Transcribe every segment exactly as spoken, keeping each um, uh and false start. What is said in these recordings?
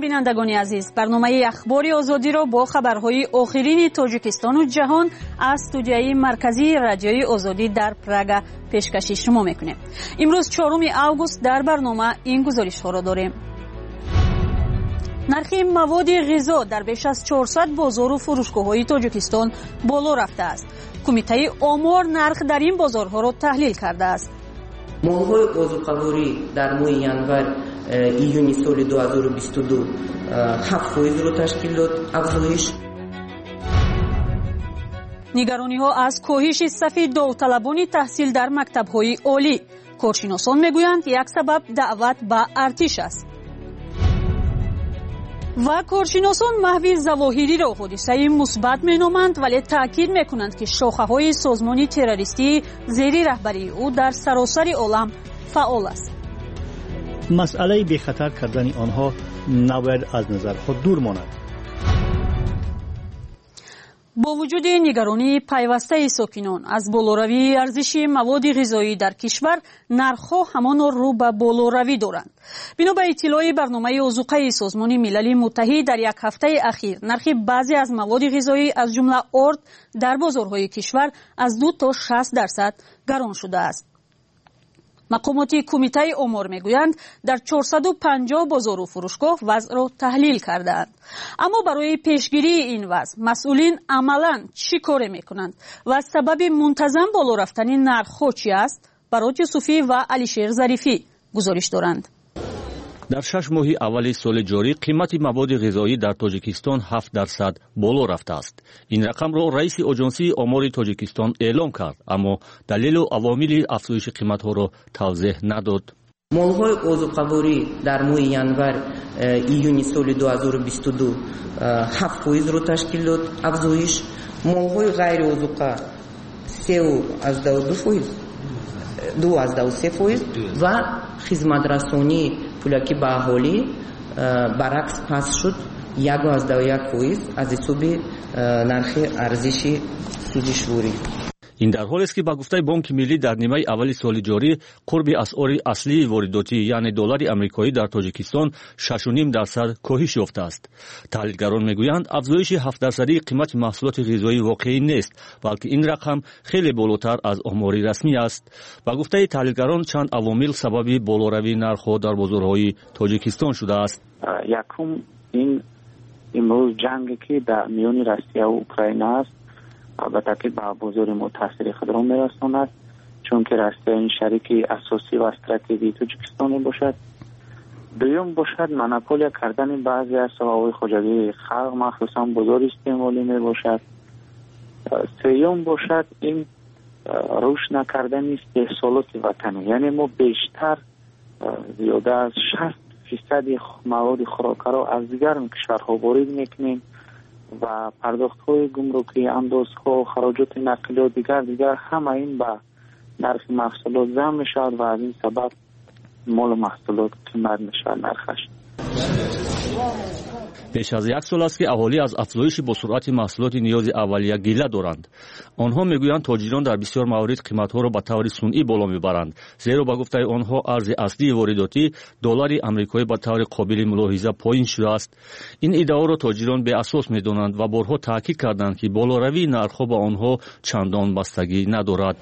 بینندگان عزیز، برنامه اخبار آزادی را با خبرهای آخرین تاجیکستان و جهان از استودیوی مرکزی رادیوی آزادی در پراگ پیشکش شما میکنیم. امروز چهارم آگوست در برنامه این گزارش ها را داریم. نرخ مواد غذا در بیش از چهارصد بازار و فروشگاه‌های تاجیکستان بالا رفته است. کمیته آمار نرخ در این بازارها را تحلیل کرده است. مال‌های بازوقواری در ماه ینور ایونی سال دو هزار و بیست و دو هفت فیصد را تشکیل داد افزایش. نگرانی‌ها از کاهش صف داوطلبان تحصیل در مکتب‌های عالی. کارشناسان میگویند یک سبب دعوت به ارتش است. و کارشناسان محو ظواهری را حادثه مثبت مینامند، ولی تاکید میکنند که شاخه‌های سازمان تروریستی زیر رهبری او در سراسر عالم فعال است. مسئله بی خطر کردن آنها نباید از نظر خود دور ماند. با وجود نگرانی پیوسته ساکنان از بالاروی ارزش مواد غذایی در کشور، نرخ‌ها همان رو به بالاروی دارند. بنا به اطلاع برنامه آذوقه سازمان ملل متحد، در یک هفته اخیر نرخ بعضی از مواد غذایی از جمله آرد در بازارهای کشور از دو تا شصت درصد گران شده است. مقامات کمیته آمار میگویند در چهارصد و پنجاه بازار و فروشگاه وضع را تحلیل کردند. اما برای پیشگیری این وضع مسئولین عملاً چی کار میکنند و سبب منتظم بالا رفتن نرخ‌ها چی است؟ برات یوسفی و علیشیر ظریفی گزارش دارند. در شش ماه اول سال جاری قیمت مواد غذایی در تاجیکستان هفت درصد بالا رفته است. این رقم را رئیس آژانسی آمار تاجیکستان اعلام کرد، اما دلیل و عوامل افزایش قیمت ها را توضیح نداد. مال‌های بازوقواری در ماه ینور ایونی سال دو هزار و بیست و دو هفت فیصد را تشکیل داد افزایش. مال‌های غیر آذوقه سه از دو فیصد دو از دو سه فیصد و خدمات رسانی پولاکی به اهالی برعکس پس شد یک از دو یک فیصد از حساب نرخ ارزش سوزشوری. این در حالی است که با گفته بانک ملی در نیمه اول سال جاری قرب اسعار اصلی وارداتی یعنی دلار آمریکایی در تاجیکستان شش و نیم درصد کاهش یافته است. تحلیلگران میگویند افزایش هفت درصدی قیمت محصولات غذایی واقعی نیست، بلکه این رقم خیلی بالاتر از آمار رسمی است. با گفته تحلیلگران چند عوامل سبب بالاروی نرخ‌ها در بازارهای تاجیکستان شده است. یکم این امروز جنگی که در میان روسیه و اوکراین است البته که به بازار ما تاثیر خود را میرساند، چون که روسیه این شریک اساسی و استراتژیکی تاجیکستان باشد. دوم باشد مونوپولیا کردن بعضی از سهام‌های خودروی خلق مخصوصا بازار استعمالی می باشد. سوم باشد این رشد نکردن استحصالات وطنی، یعنی ما بیشتر زیاده از شصت فیصد مواد خوراکی را از دیگر کشورها وارد میکنیم و پرداخت‌های گمرکی، اندازها، خراجات نقلیه و دیگر دیگر همه این به نرخ محصولات ضم میشود و از این سبب مال و محصولات قیمت میشود نرخش. بیش از یک سال است که اهالی از افزایش با سرعت محصولات نیاز اولیه گله دارند. آنها میگویند تاجران در بسیار موارد قیمت‌ها را به طور صنعی بالا میبرند، زیرا به گفته آنها ارز اصلی وارداتی دلار آمریکایی به طور قابل ملاحظه پایین شده است. این ادعا را تاجران به اساس میدانند و بارها تاکید کردند که بالاروی نرخ‌ها به آنها چندان بستگی ندارد.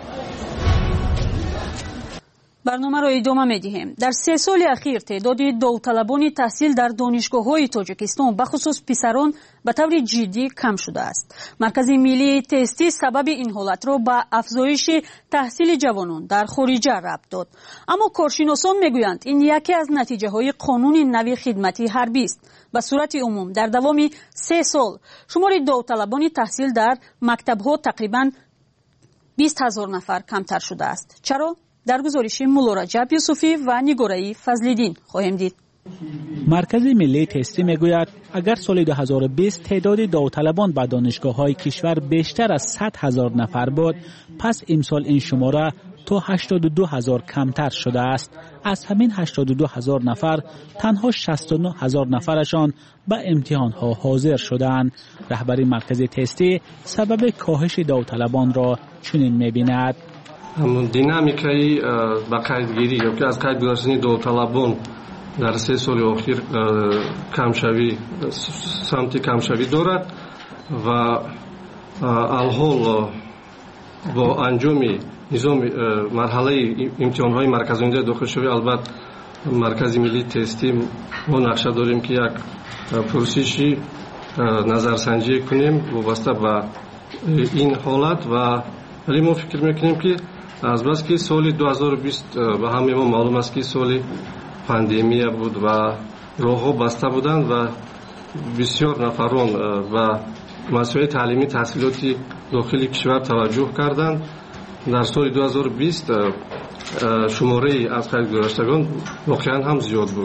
برنامه را ادامه می‌دهیم. در سه سال اخیر تعداد داوطلبان تحصیل در دانشگاه‌های تاجیکستان بخصوص پسران به طور جدی کم شده است. مرکز ملی تستی سبب این حالت را به افزایش تحصیل جوانان در خارج ربط داد. اما کارشناسان میگویند این یکی از نتیجه‌های قانون نوی خدمتی حربی است. به صورت عموم در دوام سه سال شمار داوطلبان تحصیل در مکتب‌ها تقریباً بیست هزار نفر کمتر شده است. چرا؟ در گزارش مولا رجب یوسفی و نگاره‌ای فضل‌الدین خواهیم دید. مرکز ملی تستی میگوید اگر سال دو هزار و بیست تعداد داوطلبان به دانشگاه‌های کشور بیشتر از صد هزار نفر بود، پس امسال این شماره تا هشتاد و دو هزار کمتر شده است. از همین هشتاد و دو هزار نفر تنها شصت و نه هزار نفرشان به امتحان‌ها حاضر شدند. رهبر مرکز تستی سبب کاهش داوطلبان را چنین می‌بیند: دینامیکای با قیدگیری یا که از قید گذاشتن داوطلبان در سه سال اخیر کمشوی سمت کمشوی دارد و الحال با انجام نظام مرحله امتحان‌های مرکزی داخلشوی البته مرکز ملی تستی ما نقشه داریم که یک پرسشی نظرسنجی کنیم وابسته به این حالت و ولی ما فکر میکنیم که از بس که سال دو هزار و بیست به همه ما معلوم است که سال پاندمی بود و راه‌ها بسته بودند و بسیار نفران و مسائل تعلیمی تحصیلاتی داخل کشور توجه کردند. در سال دو هزار و بیست شماره از خرید گذشتگان واقعا هم زیاد بود.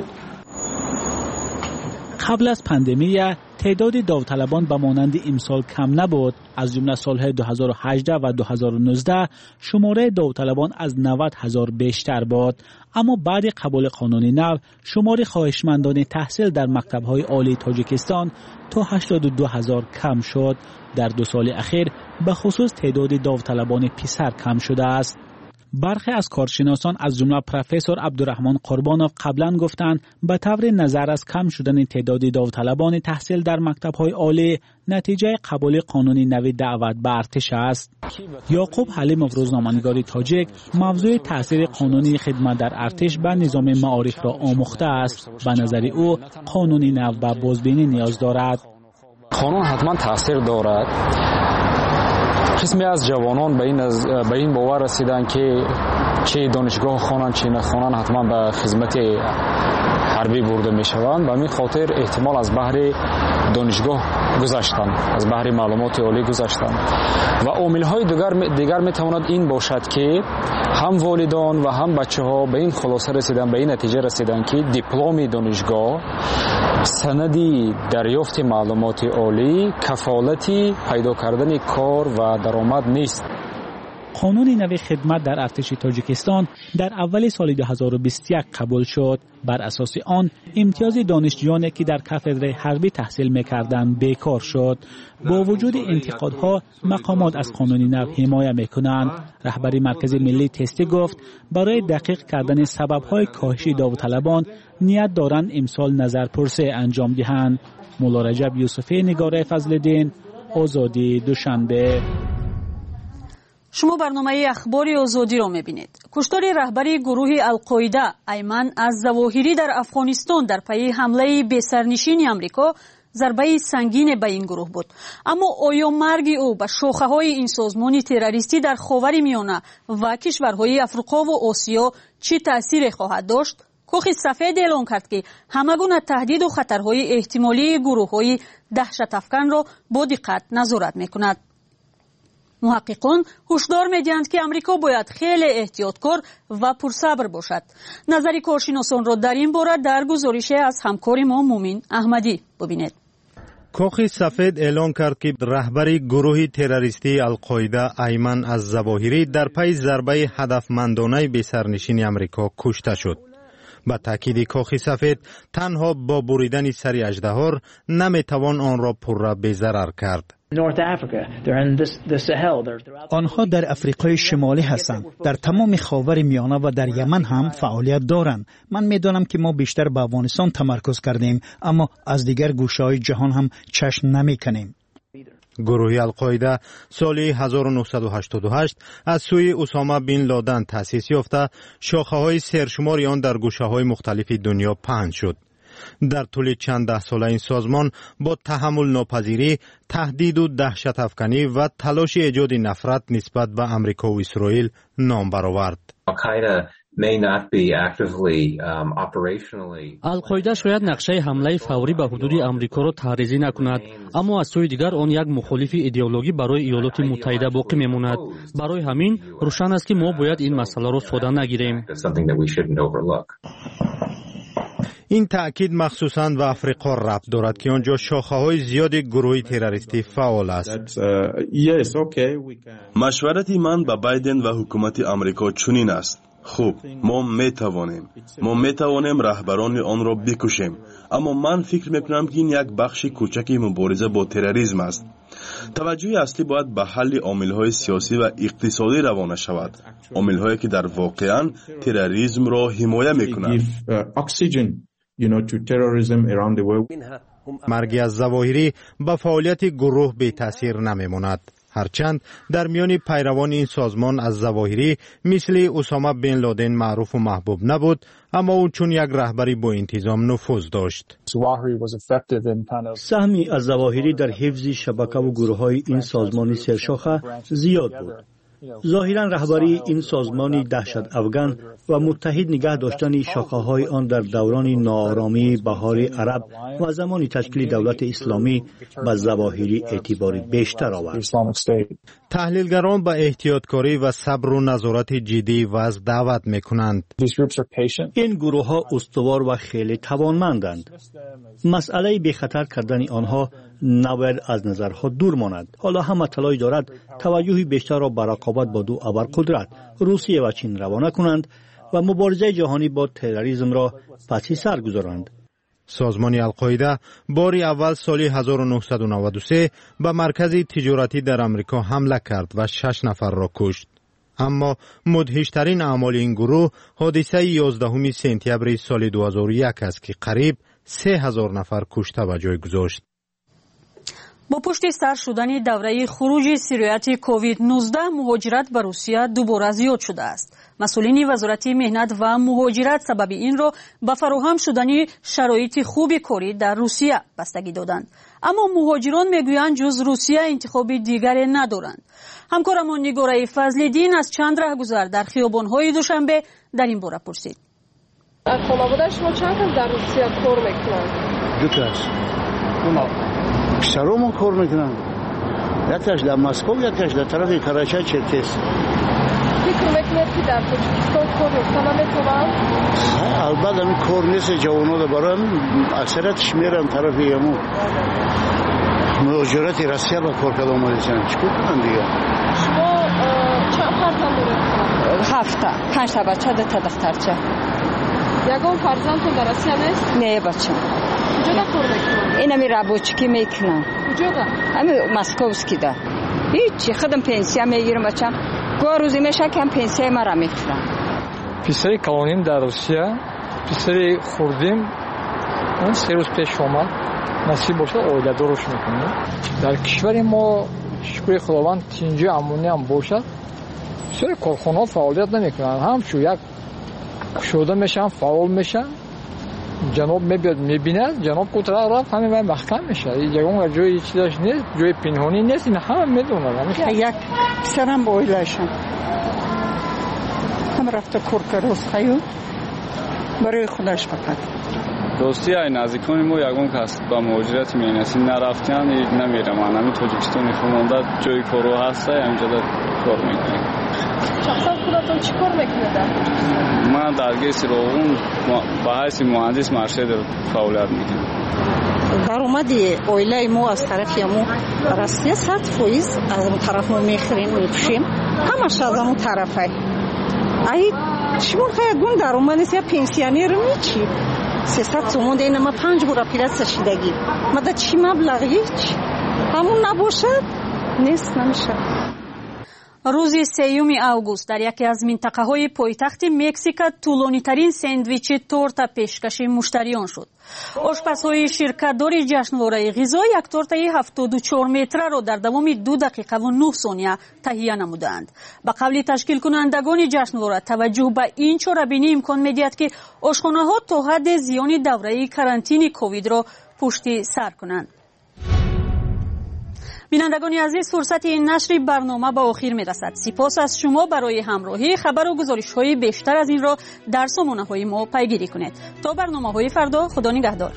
قبل از پاندمی تعداد داوطلبان به مانند امسال کم نبود. از جمله سالهای دو هزار و هجده و دو هزار و نوزده شماره داوطلبان از نود هزار بیشتر بود، اما بعد قبول قانون نو شماره خواهشمندان تحصیل در مکتب‌های عالی تاجیکستان تا هشتاد و دو هزار کم شد. در دو سال اخیر به خصوص تعداد داوطلبان پسر کم شده است. برخی از کارشناسان از جمله پروفسور عبدالرحمن قربانوف قبلا گفتند به طور نظر از کم شدن تعداد داوطلبان تحصیل در مکتب‌های عالی نتیجه قبول قانون نو دعوت به ارتش است. یعقوب حلیموف روزنامه‌نگار تاجیک موضوع تاثیر قانونی خدمت در ارتش به نظام معارف را آموخته است. به نظر او قانون نو به بازبینی نیاز دارد. قانون حتما تاثیر دارد. قسمی از جوانان به این به این باور رسیدن که چه دانشگاه خوانند چه نخوانند حتما به خدمت حربی برده میشوند. به همین خاطر احتمال از بحر دانشگاه گذشتن، از بحر معلومات عالی گذشتن و عامل‌های دیگر دیگر میتواند این باشد که هم والدان و هم بچه‌ها به این خلاصه رسیدن، به این نتیجه رسیدن که دیپلم دانشگاه سندی دریافت معلومات عالی کفالتی پیدا کردن کار و درآمد نیست. قانون نو خدمت در ارتش تاجیکستان در اول سال دو هزار و بیست و یک قبول شد. بر اساس آن امتیاز دانشجویانی که در کاتدر حربی تحصیل می‌کردند بیکار شد. با وجود انتقادها مقامات از قانون نو حمایت می‌کنند. رهبر مرکز ملی تستی گفت برای دقیق کردن سبب‌های کاهش داوطلبان نیت دارند امسال نظرپرسی انجام دهند. مولا رجب یوسفی، نگار فضل‌الدین، آزادی، دوشنبه. شما برنامه اخبار آزادی را می‌بینید. کشتار رهبر گروه القاعده ایمن الظواهری در افغانستان در پی حمله بی‌سرنشین آمریکا ضربه سنگین به این گروه بود. اما آیا مرگ او به شاخه‌های این سازمان تروریستی در خاورمیانه و کشورهای افریقا و آسیا چه تأثیری خواهد داشت؟ کاخ سفید اعلام کرد که همگونه تهدید و خطرهای احتمالی گروه‌های دهشت افکن را با دقت نظارت می‌کند. محققان هشدار می‌دهند که امریکا باید خیلی احتیاطکار و پرصبر باشد. نظر کارشناسان را در این باره در گزارش از همکار ما مومن احمدی ببینید. کاخ سفید اعلام کرد که رهبر گروه تروریستی القاعده ایمن الظواهری در پی ضربه هدفمندانه به سرنشین امریکا کشته شد. با تاکید کاخ سفید تنها با بریدن سر اژدها نمیتوان آن را پرره به ضرر کرد. آنها در افریقای شمالی هستند. در تمام خاورمیانه و در یمن هم فعالیت دارند. من میدانم که ما بیشتر به افغانستان تمرکز کردیم، اما از دیگر گوشه‌های جهان هم چشم نمی‌کنیم. گروه القاعده سال هزار و نهصد و هشتاد و هشت از سوی اسامه بن لادن تأسیس یافته، شاخه‌های سرشماری آن در گوشه‌های مختلف دنیا پهن شد. در طول چند ده ساله این سازمان با تحمل ناپذیری، تهدید و دهشت افکنی و تلاش ایجاد نفرت نسبت به امریکا و اسرائیل نام برآورد. القاعده شاید نقشه حمله فوری به حدود امریکا را تحریزی نکند، اما از سوی دیگر آن یک مخالف ایدئولوژی برای ایالات متحده باقی میماند. برای همین روشن است که ما باید این مسئله را ساده نگیریم. این تأکید مخصوصاً به افریقا ربط دارد که آنجا شاخه‌های زیاد گروه تروریستی فعال است. مشورتی من به بایدن و حکومت امریکا چنین است: خوب، ما میتوانیم ما میتوانیم رهبران آن را بکشیم، اما من فکر میکنم که این یک بخش کوچک مبارزه با تروریسم است. توجه اصلی باید به حل عامل‌های سیاسی و اقتصادی روانه شود، عامل‌هایی که در واقعاً تروریسم را حمایت میکنند. مرگ از ظواهری به فعالیت گروه بی تاثیر نمیماند. هرچند در میان پیروان این سازمان از ظواهری مثل اسامه بن لادن معروف و محبوب نبود، اما او چون یک رهبری با انتظام نفوذ داشت. سهمی از ظواهری در حفظ شبکه و گروه های این سازمان سرشاخه زیاد بود. ظاهرا رهبری این سازمان دهشت افغان و متحد نگه داشتن شاخه‌های آن در دوران ناآرامی بهار عرب و زمان تشکیل دولت اسلامی به ظواهری اعتبار بیشتر آورد. تحلیلگران به احتیاطکاری و صبر و نظارت جدی وضع دعوت میکنند. این گروه ها استوار و خیلی توانمندند. مسئله بی خطر کردن آنها نباید از نظرها دور ماند. حالا هم تلاش دارد توجه بیشتر را به رقابت با دو ابرقدرت روسیه و چین روانه کنند و مبارزه جهانی با تروریسم را پس سر گذارند. سازمان القاعده باری اول سال هزار و نهصد و نود و سه به مرکز تجارتی در امریکا حمله کرد و شش نفر را کشت. اما مدهشترین اعمال این گروه حادثه یازدهم سپتامبر سال دو هزار و یک است که قریب سه هزار نفر کشته به جای گذاشت. با پشت سر شدن دوره خروج سیریت کووید نوزده مهاجرت به روسیه دوباره زیاد شده است. مسئولین وزارت مهنت و مهاجرت سبب این را به فراهم شدن شرایط خوب کاری در روسیه بستگی دادند. اما مهاجران میگویند جز روسیه انتخاب دیگری ندارند. همکارمان نگاره فضل‌الدین از چند رهگذر در خیابان‌های دوشنبه در این باره پرسید. خانواده شما چند کس در روسیه کار میکنند؟ دو کس. پسرم کار میکنن. یکیش در مسکو، یکیش در طرف کراچی چرکس. فکر میکنید که در تاجیکستان کار میکنن میتونن؟ البته این کار نیست، جوانان رو برن اکثریتش میرن طرف یمو. مهاجرت روسیه با کار کردن اومدن. چیکار کنن دیگه؟ شما چند فرزند دارید؟ هفته. پنج تا بچه ده تا دخترچه. یگان فرزندتون در روسیه نیست؟ نه بچه. کجا دا کار میکنن؟ اینا می رابوچکی میکنن. کجا دا؟ امی مسکوسکی دا. هیچی خودم پنسیه میگیرم بچم. گوه روزی میشه که هم پنسیه مرا میخورم. پسری کلانیم در روسیه. پسری خوردیم. اون سه روز پیش آمد. نصیب باشه اویده داروش میکنیم. در کشور ما شکر خداوند تینجی امونی هم باشد. بسیاری کارخانه فعالیت نمیکنن. هم شو یک شده میشن، فعال میشن. جناب میبید میبیند، جناب کوتاه رفت همین وقت محکم میشه. یگان جای چیزش نیست، جای پنهانی نیست، این همه میدونن. یک سرم با اویلشم. هم رفته کار کرد خیو برای خودش فقط. دوستی های نزدیکانی ما یگان کس با مهاجرت می‌نسی نرفتن نمیره. من همین تاجیکستان خونده جای کارو هست همینجا کار میکنم. شخصا خودتون چی کار میکنید؟ من درگیر سراغون با حیث مهندس مرشد فعالیت میکنم. درآمدی اویله ما از طرف ما راستی صد فیصد از اون طرف ما میخریم میپوشیم. همش از اون طرفه. ای شما خیلی گون درآمد نیست یا پنسیونر میچی؟ سیصد تومان دیگه ما پنج بار پیرت سشیدگی. ما دا چی مبلغی چی؟ همون نباشد نیست نمیشه. روز سیوم اوگوست در یکی از منطقه های پایتخت مکزیک طولانی ترین ساندویچ تورتا پیشکش مشتریان شد. آشپزهای شرکت‌دار جشنواره غذا یک تورتای هفتاد و چهار متره را در دوام دو دقیقه و نه ثانیه تهیه نمودند. به قول تشکیل کنندگان جشنواره توجه به این چاره‌بینی امکان می‌دهد که آشخانه‌ها تا حد زیان دوره کرانتین کووید را پشت سر کنند. بینندگان عزیز، فرصت این نشر برنامه به آخر می رسد. سپاس از شما برای همراهی. خبر و گزارش های بیشتر از این را در سامانه های ما پیگیری کنید. تا برنامه های فردا، خدا نگهدار.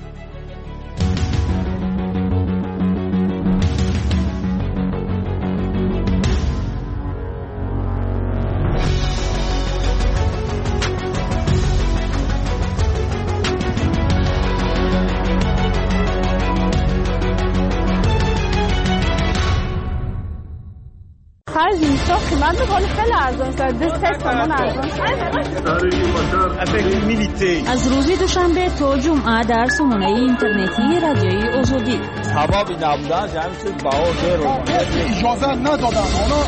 هر جنسا قیمت بقول خیلی ارزان شد. دسته سامان ارزان از روز دوشنبه تا جمعه در سامانه اینترنتی رادیوی آزادی سبب نبودن همین بهار زیر اجازه ندادن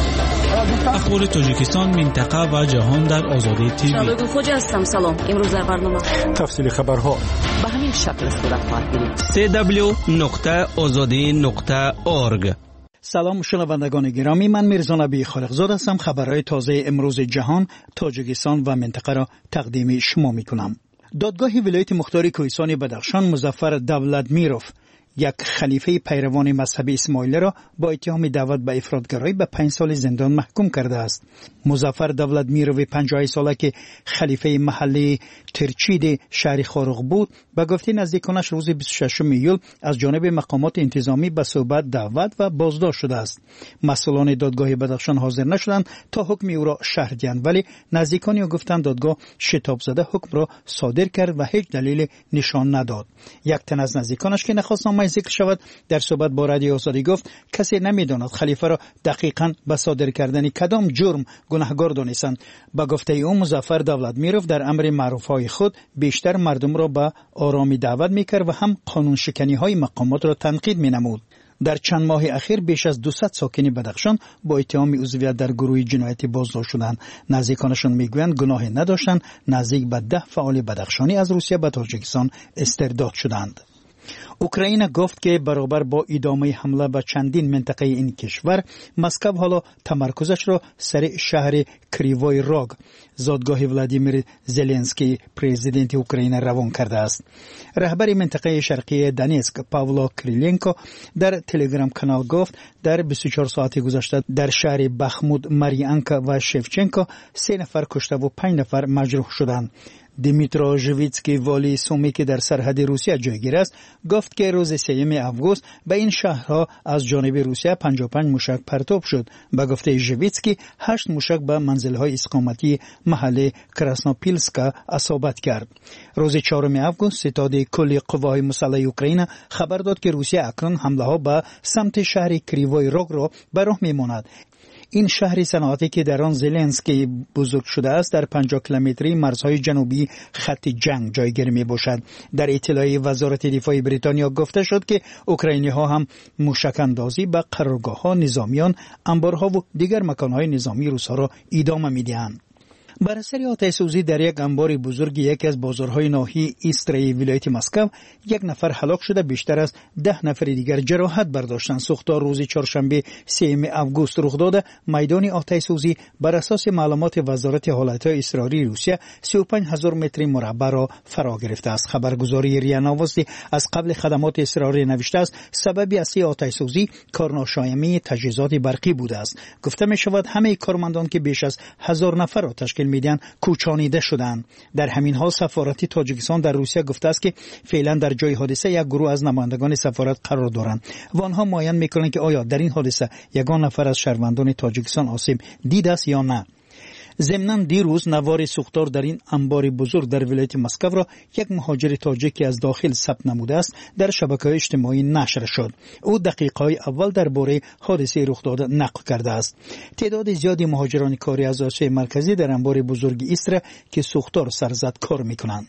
اخبار تاجیکستان، منطقه و جهان در آزادی تیوی. شالوگو خوجا هستم. سلام. امروز در برنامه تفصیل خبرها به همین شکل صورت خواهد گرفت. سی دبلیو نقطه آزادی نقطه اورگ. سلام شنوندگان گرامی، من میرزا نبی خالقزاد هستم. خبرهای تازه امروز جهان، تاجیکستان و منطقه را تقدیم شما میکنم. دادگاه ولایت مختار کوهستان بدخشان مظفر دولتمیروف، یک خلیفه پیروان مذهب اسماعیلی را با اتهام دعوت به افراطگرایی به پنج سال زندان محکوم کرده است. مظفر دولتمیروف پنجاه ساله که خلیفه محلی ترچید شهر خارق بود، به گفته نزدیکانش روز بیست و ششم ایول از جانب مقامات انتظامی به صحبت دعوت و بازداشت شده است. مسئولان دادگاه بدخشان حاضر نشدند تا حکم او را شرح دهند، ولی نزدیکانی او گفتند دادگاه شتاب زده حکم را صادر کرد و هیچ دلیل نشان نداد. یک تن از نزدیکانش که نخواست نام ذکر شود در صحبت با رادیو آزادی گفت کسی نمیداند خلیفه را دقیقاً به صادر کردن کدام جرم گناهکار دانستند. با گفته او مظفر دولتمیروف در امر معروفهای خود بیشتر مردم را به آرامی دعوت میکرد و هم قانون شکنی های مقامات را تنقید مینمود. در چند ماه اخیر بیش از دویست ساکن بدخشان با اتهام عضویت در گروه جنایتی بازداشت شدند. نزدیکانشان میگویند گناهی نداشتند. نزدیک به ده فعال بدخشانی از روسیه به تاجیکستان استرداد شدند. اوکراین گفت که برابر با ادامه حمله به چندین منطقه این کشور، مسکو حالا تمرکزش را سر شهر کریوای راگ، زادگاه ولادیمیر زلنسکی پرزیدنت اوکراین روان کرده است. رهبر منطقه شرقی دانیسک پاولو کریلینکو در تلگرام کانال گفت در بیست و چهار ساعت گذشته در شهر بخمود، ماریانکا و شفچنکو سه نفر کشته و پنج نفر مجروح شدند. دیمیترو ژویتسکی والی سومی که در سرحد روسیه جایگیر است گفت که روز سوم آگوست به این شهرها از جانب روسیه پنجاه و پنج موشک پرتاب شد. به گفته ژویتسکی هشت موشک به منزل‌های اقامتی محل کراسنوپیلسکا اصابت کرد. روز چهارم آگوست ستاد کل قوای مسلح اوکراین خبر داد که روسیه اکنون حمله‌ها به سمت شهر کریوای راگ را به راه می‌ماند. این شهر صنعتی که در آن زلنسکی بزرگ شده است در پنجاه کیلومتری مرزهای جنوبی خط جنگ جایگیر می باشد. در اطلاعیه وزارت دفاع بریتانیا گفته شد که اوکراینی ها هم موشک اندازی به قرارگاه ها، نظامیان، انبارها و دیگر مکانهای نظامی روس ها را ادامه می دهند. بر اثر آتش سوزی در یک انبار بزرگ یکی از بازارهای ناحیه ایستری ولایت مسکو یک نفر هلاک شده، بیشتر از ده نفر دیگر جراحت برداشتند. سوختار روز چهارشنبه سوم آگوست رخ داده. میدان آتش سوزی بر اساس معلومات وزارت حالتهای اضطراری روسیه سی و پنج هزار متر مربع را فرا گرفته است. خبرگزاری ریا نووستی از قبل خدمات اضطراری نوشته است سبب اصلی آتش سوزی کارناشایمی تجهیزات برقی بوده است. گفته می شود همه کارمندان که بیش از هزار نفر را تشکیل میدن کوچانیده شدند. در همین حال سفارت تاجیکستان در روسیه گفته است که فعلا در جای حادثه یک گروه از نمایندگان سفارت قرار دارند و آنها معاین میکنند که آیا در این حادثه یگان نفر از شهروندان تاجیکستان آسیب دیده است یا نه. ضمناً دیروز نوار سوختار در این انبار بزرگ در ولایت مسکو را یک مهاجر تاجیکی از داخل ثبت نموده است در شبکه‌های اجتماعی نشر شد. او دقیقه‌های اول درباره حادثه رخ داده نقل کرده است. تعداد زیادی مهاجران کاری از آسیای مرکزی در انبار بزرگ ایستره که سوختار سرزد کار می‌کنند.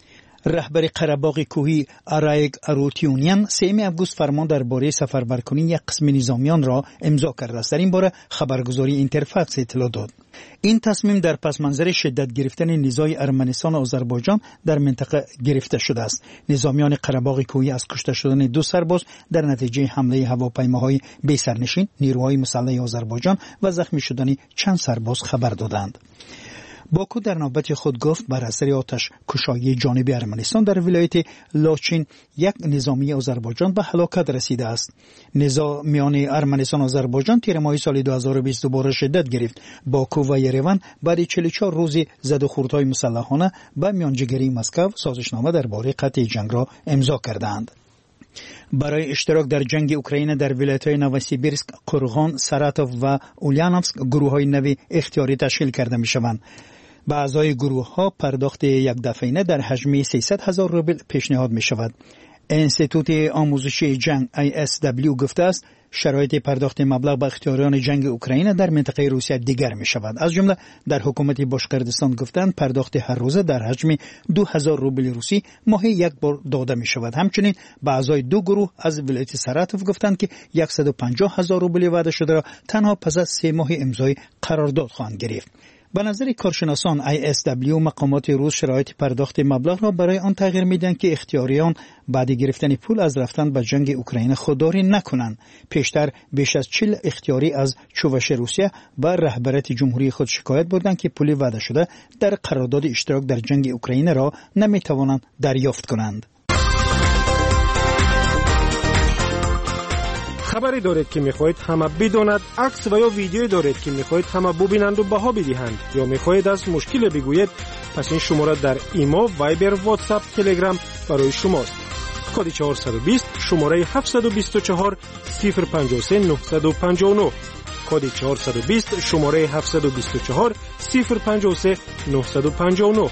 رهبر قره‌باغ کوهی ارایگ اروتیونیان سوم آگوست فرمان درباره سفربرکنی یک قسم نظامیان را امضا کرده است. در این باره خبرگزاری اینترفکس اطلاع داد. این تصمیم در پس منظر شدت گرفتن نزاع ارمنستان و آذربایجان در منطقه گرفته شده است. نظامیان قره‌باغ کوهی از کشته شدن دو سرباز در نتیجه حمله هواپیماهای بی سرنشین نیروهای مسلح آذربایجان و زخمی شدن چند سرباز خبر دادند. باکو در نوبت خود گفت بر اثر آتش کشایی جانب ارمنستان در ولایت لاچین یک نظامی آذربایجان به هلاکت رسیده است. نزاع میان ارمنستان و آذربایجان تیر ماه سال دو هزار و بیست دوباره شدت گرفت. باکو و یروان بعد چهل و چهار روز زد و خوردهای مسلحانه به میانجیگری مسکو سازشنامه درباره قطع جنگ را امضا کردند. برای اشتراک در جنگ اوکراین در ولایت‌های نووسیبیرسک، قرغان، ساراتوف و اولانوفسک گروه‌های نوی اختیاری تشکیل کرده می‌شوند. به اعضای گروه‌ها پرداخت یک دفعینه در حجم سیصد هزار روبل پیشنهاد می‌شود. انستیتوت آموزشی جنگ آی اس دبلیو گفته است شرایط پرداخت مبلغ به اختیاریان جنگ اوکراین در منطقه روسیه دیگر می شود. از جمله در حکومت باشقردستان گفتند پرداخت هر روزه در حجم دو هزار روبل روسی ماهی یک بار داده می شود. همچنین به اعضای دو گروه از ولایت ساراتوف گفتند که صد و پنجاه هزار روبل وعده شده را تنها پس از سه ماه امضای قرارداد خواهند گرفت. به نظر کارشناسان آی اس دبلیو مقامات روس شرایط پرداخت مبلغ را برای آن تغییر میدن که اختیاریان بعد گرفتن پول از رفتن به جنگ اوکراین خودداری نکنند. پیشتر بیش از چهل اختیاری از چوبش روسیه به رهبریت جمهوری خود شکایت بردند که پول وعده شده در قرارداد اشتراک در جنگ اوکراین را نمیتوانند دریافت کنند. خبری دارید که میخواهید همه بداند، عکس و یا ویدیویی دارید که میخواهید همه ببینند و بها بدهند، یا میخواهید از مشکل بگویید، پس این شماره در ایما، وایبر، واتساپ، تلگرام برای شماست. کد چهارصد و بیست شماره هفتصد و بیست و چهار صفر پنجاه و سه نهصد و پنجاه و نه. کد چهارصد و بیست شماره هفتصد و بیست و چهار صفر پنجاه و سه نهصد و پنجاه و نه.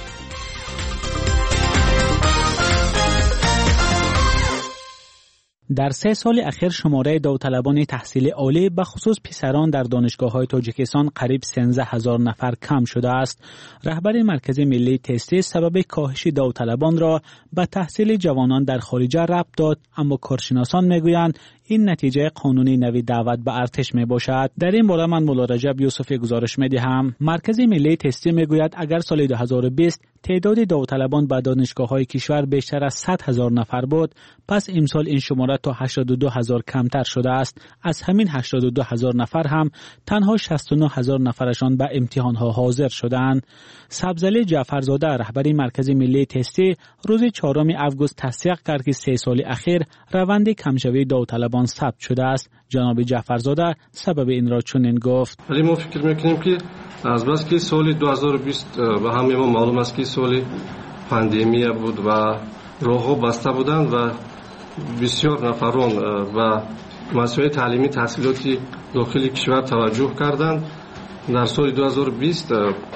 در سه سال اخیر شماره داوطلبان تحصیل عالی به خصوص پسران در دانشگاه‌های تاجیکستان قریب سیزده هزار نفر کم شده است. رهبر مرکز ملی تستی سبب کاهش داوطلبان را به تحصیل جوانان در خارج ربط داد، اما کارشناسان میگویند این نتیجه قانونی نوی دعوت به ارتش می باشد. در این باره من مولا رجب یوسفی گزارش می دهم. مرکز ملی تستی می گوید اگر سال دو هزار و بیست تعداد داوطلبان به دانشگاه‌های کشور بیشتر از صد هزار نفر بود، پس امسال این شماره تا هشتاد و دو هزار کمتر شده است. از همین هشتاد و دو هزار نفر هم تنها شصت و نه هزار نفرشان به امتحان‌ها حاضر شدند. سبزعلی جعفرزاده رهبر مرکز ملی تستی روز چهارم اوگوست تصدیق کرد که سه سال اخیر روند کمشوی داوطلبان ثبت شده است. جناب جعفرزاده سبب این را چنین گفت: ولی ما فکر میکنیم که از بس که سال دو هزار و بیست به همه ما معلوم است که سال پاندمی بود و راه‌ها بسته بودند و بسیار نفران و مسائل تعلیمی تحصیلاتی داخل کشور توجه کردند. در سال دو هزار و بیست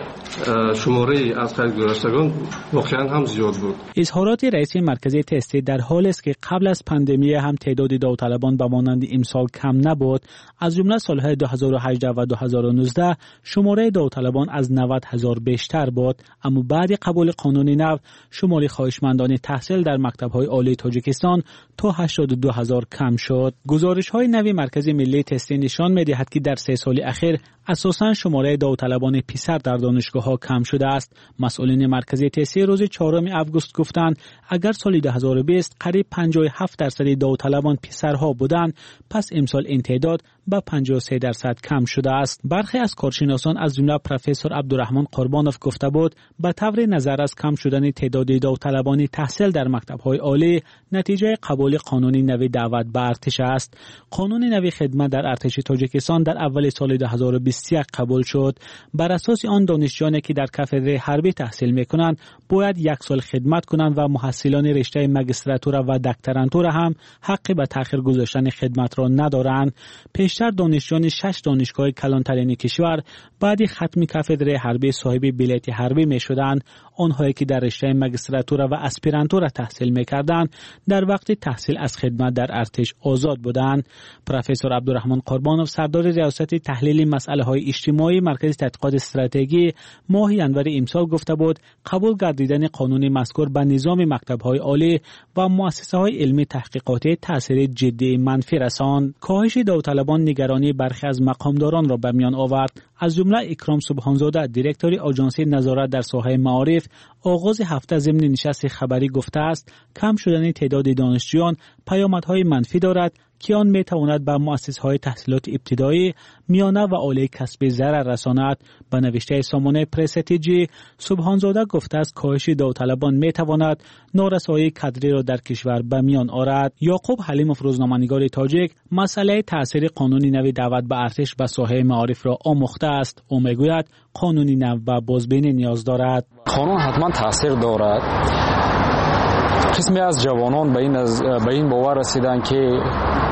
شماره از خرید گذشتگان واقعا هم زیاد بود. اظهارات رئیس مرکز تستی در حالی است که قبل از پاندمی هم تعداد داوطلبان به مانند امسال کم نبود. از جمله سالهای دو هزار و هجده و دو هزار و نوزده شماره داوطلبان از نود هزار بیشتر بود، اما بعد قبول قانون نو شماره خواهشمندان تحصیل در مکتب‌های عالی تاجیکستان تا هشتاد و دو هزار کم شد. گزارش‌های نوی مرکز ملی تستی نشان می‌دهد که در سه سال اخیر اساساً شماره داوطلبان پسر در دانشگاه‌ها کم شده است. مسئولین مرکز تستی روز چهارم اوگوست گفتند اگر سال دو هزار و بیست قریب پنجاه و هفت درصد داوطلبان پسرها بودند، پس امسال این تعداد به پنجاه و سه درصد کم شده است. برخی از کارشناسان از جمله پروفسور عبدالرحمن قربانوف گفته بود به طور نظر از کم شدن تعداد داوطلبان تحصیل در مکتب‌های عالی نتیجه قبول قانونی نوی دعوت به ارتش است. قانون نوی خدمت در ارتش تاجیکستان در اول سال دو هزار و بیست و یک قبول شد. بر اساس آن دانشجویانی که در کاتدر حربی تحصیل می‌کنند باید یک سال خدمت کنند و محصلان رشته ماجستراتور و دکترانتور هم حق به تأخیر گذاشتن خدمت را ندارند. پیشتر دانشجویان شش دانشگاه کلانترین کشور بعد ختم کاتدر حربی صاحب بلیت حربی می‌شدند. آنهایی که در رشته ماجستراتور و اسپیرانتور تحصیل می‌کردند در وقت تحصیل از خدمت در ارتش آزاد بودند. پروفسور عبدالرحمن قربانوف سردار ریاست تحلیل مسائل اجتماعی مرکز تحقیقات استراتژی ماه ژانویه امسال گفته بود قبول گردیدن قانون مذکور به نظام مکتب‌های عالی و مؤسسه‌های علمی تحقیقاتی تاثیر جدی منفی رساند. کاهش داوطلبان نگرانی برخی از مقامداران را به میان آورد. از جمله اکرام سبحانزاده دیرکتور آژانس نظارت در ساحه معارف آغاز هفته ضمن نشست خبری گفته است کم شدن تعداد دانشجویان پیامدهای منفی دارد که آن میتواند به مؤسسه‌های تحصیلات ابتدایی، میانه و عالی کسب ضرر رساند. به نوشته سامانه پرستیجی سبحانزاده گفته است کاهش داوطلبان میتواند نارسایی کادری را در کشور به میان آورد. یعقوب حلیموف روزنامه‌نگار تاجیک مسئله تاثیر قانونی نوی دعوت به ارتش به ساحه معارف را آموخته است. او میگوید قانونی نو به بازبینی نیاز دارد. قانون حتما تاثیر دارد. قسمی از جوانان به این از به این باور رسیدند که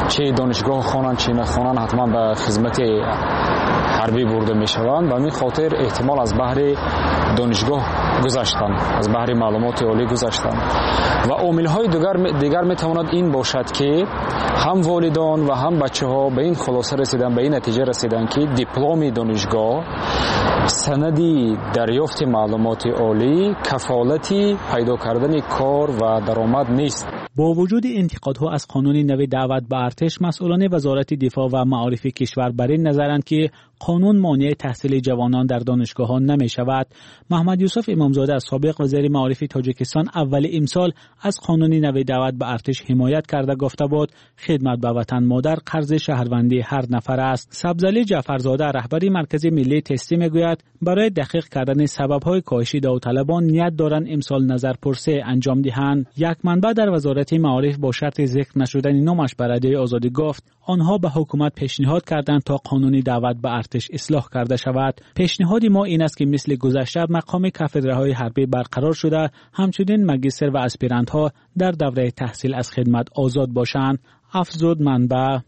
چه دانشگاه خوانند چه نخوانند حتما به خدمت حربی برده میشوند. به این خاطر احتمال از بحر دانشگاه گذشتن، از بحر معلومات عالی گذشتن. و عامل‌های دیگر دیگر میتواند این باشد که هم والدان و هم بچه‌ها به این خلاصه رسیدن، به این نتیجه رسیدن که دیپلم دانشگاه سندی دریافت معلومات عالی کفالتی پیدا کردن کار و درآمد نیست. با وجود انتقادها از قانون نو دعوت به ارتش، مسئولان وزارت دفاع و معارف کشور بر این نظرند که قانون مانع تحصیل جوانان در دانشگاه‌ها نمی شود. محمد یوسف امامزاده، سابق وزیر معارف تاجیکستان، اول امسال از قانون نو دعوت به ارتش حمایت کرده گفته بود خدمت به وطن مادر قرض شهروندی هر نفر است. سبزعلی جعفرزاده، رهبر مرکز ملی تستی، میگوید برای دقیق کردن سبب‌های کاهش داوطلبان نیت دارند امسال نظرپرسی انجام دهند. یک منبع در وزارت معارف با شرط ذکر نشدن نامش بر رادیو آزادی گفت آنها به حکومت پیشنهاد کردند تا قانون دعوت به ارتش اصلاح کرده شود. پیشنهاد ما این است که مثل گذشته مقام کافدرهای حربی برقرار شده، همچنین ماجستر و اسپیرانت ها در دوره تحصیل از خدمت آزاد باشند. افزود منبع.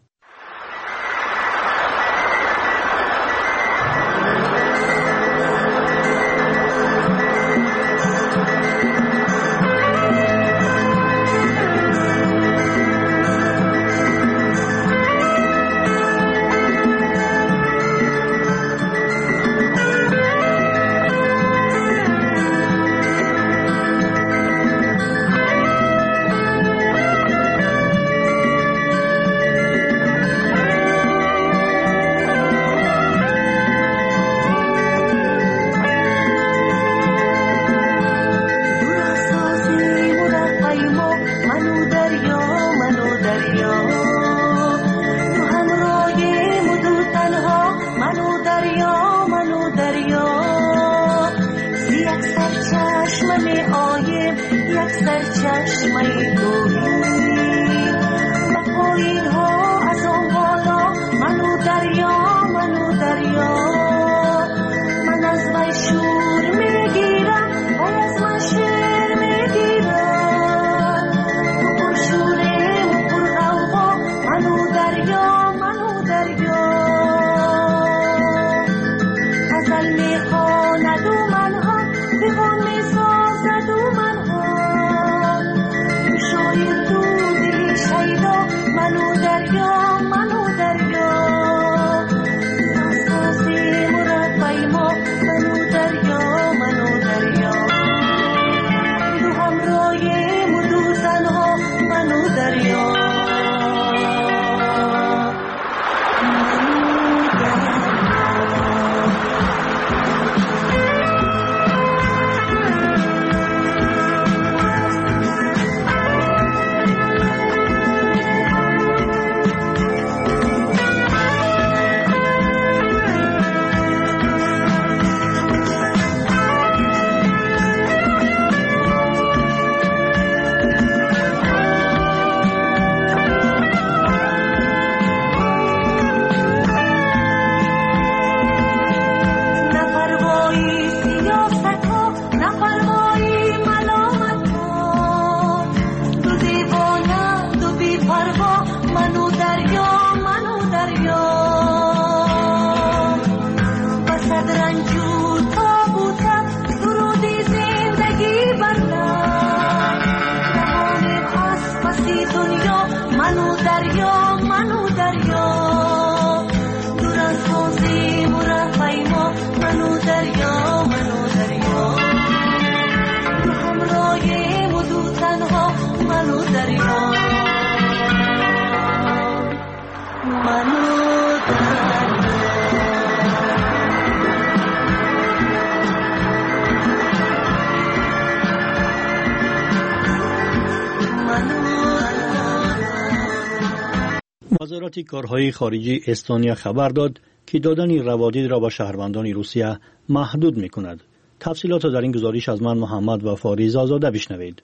وزارت کارهای خارجی استونیا خبر داد که دادن روادید را به شهروندان روسیه محدود می کند. تفصیلات در این گزارش از من محمد و فاریز آزاده بشنوید.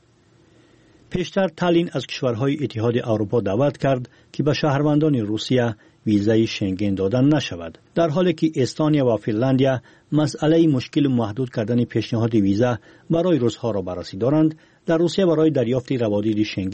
پیشتر تالین از کشورهای اتحاد اروپا دعوت کرد که به شهروندان روسیه ویزای شنگن دادن نشود، در حالی که استونیا و فنلاندیا مسئله مشکل محدود کردن پیشنهاد ویزا برای روس‌ها را بررسی دارند. در روسیه برای دریافت روادید شنگن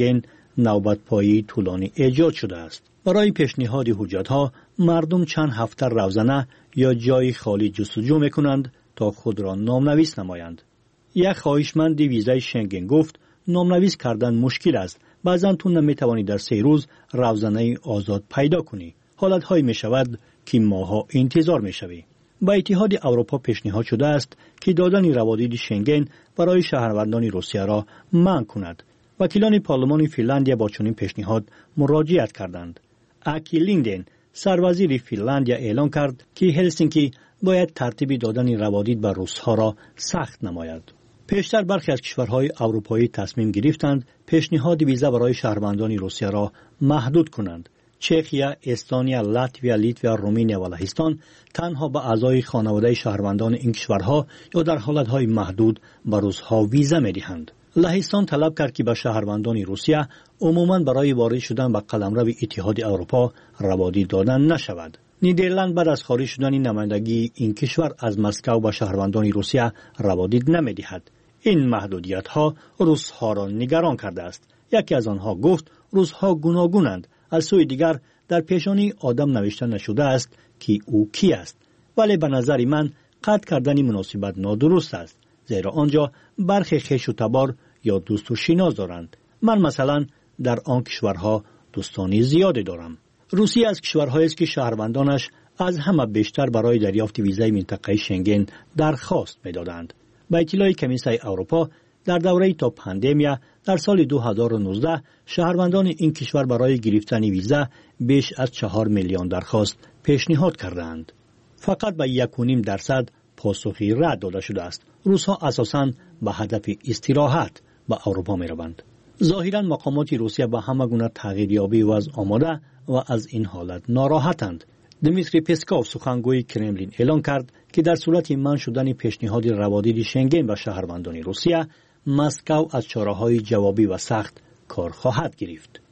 نوبت‌پایی طولانی ایجاد شده است. برای پیشنهاد حجت‌ها مردم چند هفته روزانه یا جای خالی جستجو می‌کنند تا خود را نامنویس نمایند. یک خواهشمند ویزای شنگن گفت نامنویس کردن مشکل است. بعضاً تو نمی‌توانی در سه روز روزانه آزاد پیدا کنی. حالت‌هایی می‌شود که ماها انتظار می‌شوی. با اتحاد اروپا پیشنهاد شده است که دادن روادید شنگن برای شهروندان روسیه را منع کند. وکیلان پارلمان فنلاندیا با چنین پیشنهاد مراجعت کردند. اکی لیندن سروزیر فنلاندیا اعلام کرد که هلسینکی باید ترتیب دادن روادید به روس‌ها را سخت نماید. پیشتر برخی از کشورهای اروپایی تصمیم گرفتند پیشنهاد ویزا برای شهروندان روسیه را محدود کنند. چخیا، استونیا، لاتویا، لیتوا، رومانیا و لهستان تنها به اعضای خانواده شهروندان این کشورها یا در حالتهای محدود به روس‌ها ویزا می‌دهند. لهستان طلب کرد که به شهروندان روسیه عموماً برای وارد شدن به قلمرو اتحاد اروپا روادید دادن نشود. نیدرلند بعد از خارج شدن نمایندگی این کشور از مسکو به شهروندان روسیه روادید نمی‌دهد. این محدودیت‌ها روس‌ها را نگران کرده است. یکی از آنها گفت روس‌ها گوناگونند. از سوی دیگر در پیشانی آدم نوشته نشده است که او کی است. ولی به نظر من قطع کردن مناسبت نادرست است. زیرا آنجا برخی خویش و تبار یا دوست و شناس دارند. من مثلا در آن کشورها دوستانی زیادی دارم. روسیه از کشورهایی است که شهروندانش از همه بیشتر برای دریافت ویزای منطقه شنگن درخواست می‌دادند. با اطلاع کمیسیون اروپا در دوره تا پاندمیا در سال دو هزار و نوزده شهروندان این کشور برای گرفتن ویزا بیش از چهار میلیون درخواست پیشنهاد کردند. فقط به یک و نیم درصد پاسخی رد داده شده است. روس‌ها اساساً به هدف استراحت به اروپا می‌روند. ظاهراً مقامات روسیه به همه گونه تغییریابی وضع آماده و از این حالت ناراحتند. دمیتری پسکوف سخنگوی کرملین اعلام کرد که در صورت منع شدن پیشنهاد روادید شنگن به شهروندان روسیه مسکو از چاره‌های جوابی و سخت کار خواهد گرفت.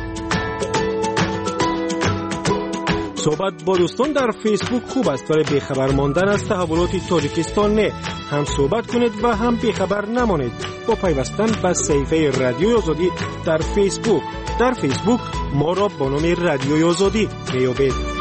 صحبت با دوستان در فیسبوک خوب است ولی بیخبر ماندن از تحولات تاجیکستان نه. هم صحبت کنید و هم بیخبر نمانید با پیوستن به صفحه رادیوی آزادی در فیسبوک. در فیسبوک ما را با نام رادیوی آزادی میابید.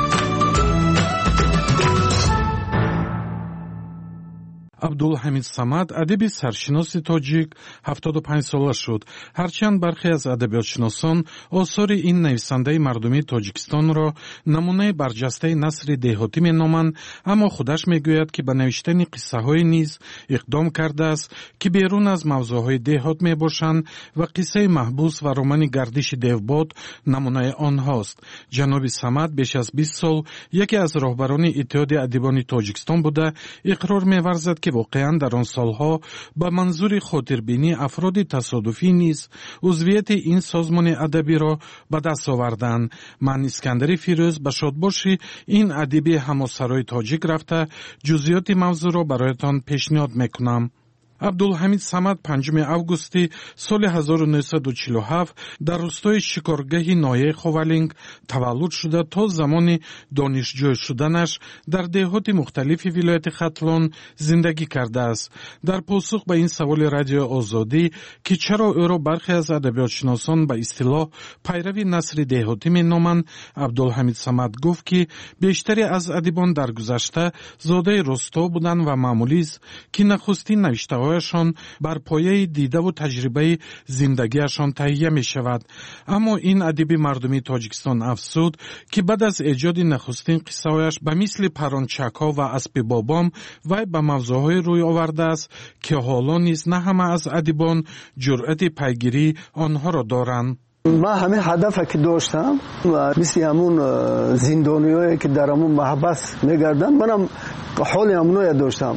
عبدالحمید صمد ادیب سرشناس تاجیک هفتاد و پنج ساله شد. هرچند برخی از ادبیاتشناسان آثار این نویسنده مردمی تاجیکستان را نمونه برجسته نثر دهاتی مینامند، اما خودش میگوید که به نوشتن قصه های نیز اقدام کرده است که بیرون از موضوعهای دهات میباشند و قصه محبوس و رمان گردش دیوباد نمونه آنهاست. جناب صمد بیش از بیست سال یکی از راهبران اتحاد ادیبان تاجیکستان بوده اقرار می‌ورزد که واقعاً در آن سالها با منظور خاطربینی افراد تصادفی نیز عضویت این سازمان ادبی را به دست آوردند. من اسکندر فیروز به شادباشی این ادیب هماسرای تاجیک رفته جزئیات موضوع را برایتان پیشنهاد میکنم. عبدالحمید صمد پنجم اوگوستی سال هزار و نهصد و چهل و هفت در روستای شکارگاه ناحیه خوالینگ تولد شده تا زمان دانشجو شدنش در دهات مختلف ولایت ختلان زندگی کرده است. در پاسخ به این سوال رادیو آزادی که چرا او را برخی از ادبیاتشناسان به اصطلاح پیروی نثر دهاتی مینامند، عبدالحمید صمد گفت که بیشتری از ادیبان در گذشته زاده روستا بودند و معمولی است که نخستین نوشته شان بر پایه دیده و تجربه زندگیشان تهیه می شود. اما این ادیب مردمی تاجیکستان افزود که بعد از ایجاد نخستین قصه‌هایش به مثل پرانچک‌ها و اسب بابام و به موضوعهای روی آورده است که حالا نیز نه همه از ادیبان جرأت پیگیری آنها را دارند. من همه هدفی که داشتم و مثل همون زندانیایی که در همون محبس میگردن منم حال همونایی داشتم،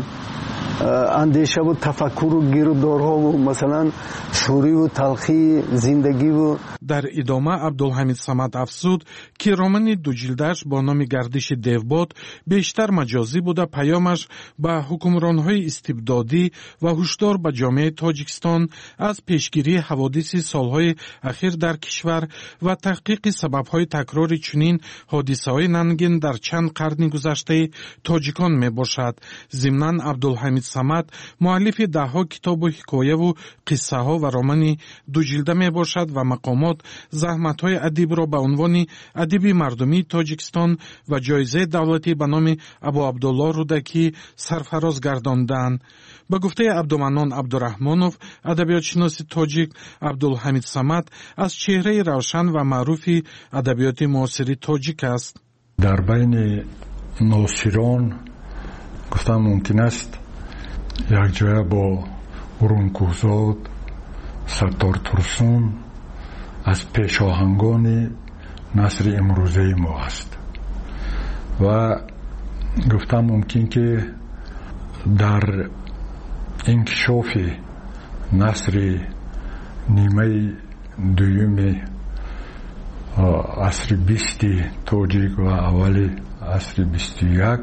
اندیشه و تفکر و گیرودارها و مثلا شوری و تلخی زندگی. و در ادامه عبدالحمید صمد افزود که رمان دو جلدش با نام گردش دیوباد بیشتر مجازی بوده، پیامش به حکمرانهای استبدادی و هشدار به جامعه تاجیکستان از پیشگیری حوادث سالهای اخیر در کشور و تحقیق سببهای تکرار چنین حادثه‌های ننگین در چند قرن گذشته تاجیکان می باشد. ضمناً عبدالحمید самад муаллифи даҳҳо китобу ҳикояву қиссаҳо ва романи дуҷилда мебошад ва мақомот заҳматҳои адибро ба унвони адиби мардумии Тоҷикистон ва ҷоизаи давлатӣ ба номи Абу Абдулло Рудакӣ сарфароз гардонданд. ба гуфтаи Абдуманнон Абдураҳмонов, адабиётшиноси тоҷик, Абдулҳамид Самад аз чеҳраи равшан ва маъруфи адабиёти муосири тоҷик аст. дар байни носирон гуфтам мумкин аст якҷоя бо урункӯҳзод Саттор Турсун аз пешоҳангони насри имрӯзаи мо аст ва гуфтам мумкин ки дар инкишофи насри нимаи дуюми асри бисти тоҷик ва аввали асри бисту як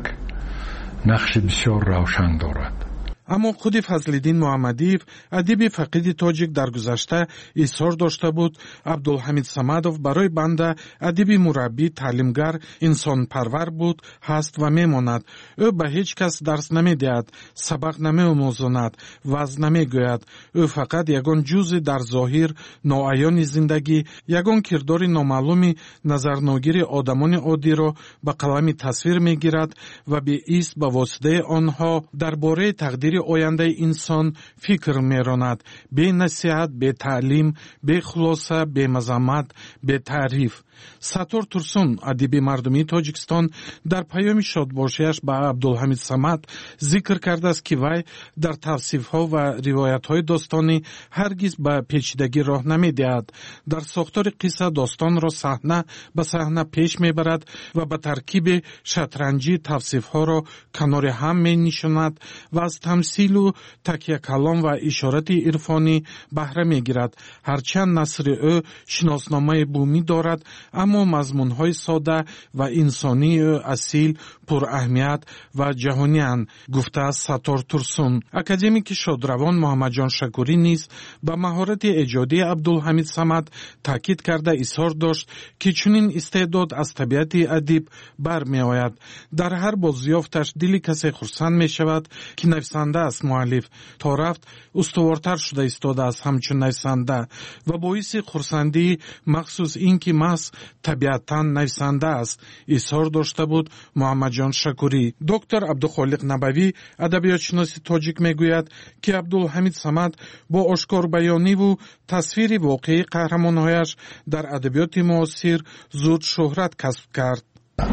нақши бисёр равшан дорад. аммо худи Фазлиддин Муҳаммадиев, адиби фақиди тоҷик, дар гузашта изҳор дошта буд Абдулҳамид Самадов барои банда адиби мураббӣ, таълимгар, инсонпарвар буд, ҳаст ва мемонад. ӯ ба ҳеҷ кас дарс намедиҳад, сабақ намеомӯзонад, ваъз намегӯяд. ӯ фақат ягон ҷузъи дар зоҳир ноаёни зиндагӣ, ягон кирдори номаълуми назарногири одамони оддиро ба қалами тасвир мегирад ва беист ба воситаи онҳо дар бораи тақдири ояндаи инсон фикр меронад. бе насиҳат, бе таълим, бе хулоса, бе мазаммат, бе таъриф. Саттор Турсун, адиби мардумии Тоҷикистон, дар паёми шодбошиаш ба Абдулҳамид Самад зикр кардааст ки вай дар тавсифҳо ва ривоятҳои достонӣ ҳаргиз ба печидагӣ роҳ намедиҳад. дар сохтори қисса достонро саҳна ба саҳна пеш мебарад ва ба таркиби шатранҷӣ тавсифҳоро канори ҳам менишонад ва аз тамсилу такякалом ва ишорати ирфонӣ баҳра мегирад. ҳарчанд насри ӯ шиносномаи бумӣ дорад, аммо мазмунҳои сода ва инсонии ӯ асил, пураҳамият ва ҷаҳонианд, гуфтааст Саттор Турсун. Академики шодравон Муҳаммадҷон Шакурӣ низ ба маҳорати эҷодии Абдулҳамид Самад таъкид карда изҳор дошт ки чунин истеъдод аз табиати адиб бармеояд. дар ҳар бозёфташ дили касе хурсанд мешавад ки нависанда аст. муаллиф то рафт устувортар шуда истодааст ҳамчун нависанда ва боиси хурсандӣ махсус ин ки маҳз табиатан нависанда аст, изҳор дошта буд Муҳаммадҷон Шакурӣ. доктор Абдухолиқ Набавӣ, адабиётшиноси тоҷик, мегӯяд ки Абдулҳамид Самад бо ошкорбаёниву тасвири воқеии қаҳрамонҳояш дар адабиёти муосир зуд шӯҳрат касб кард.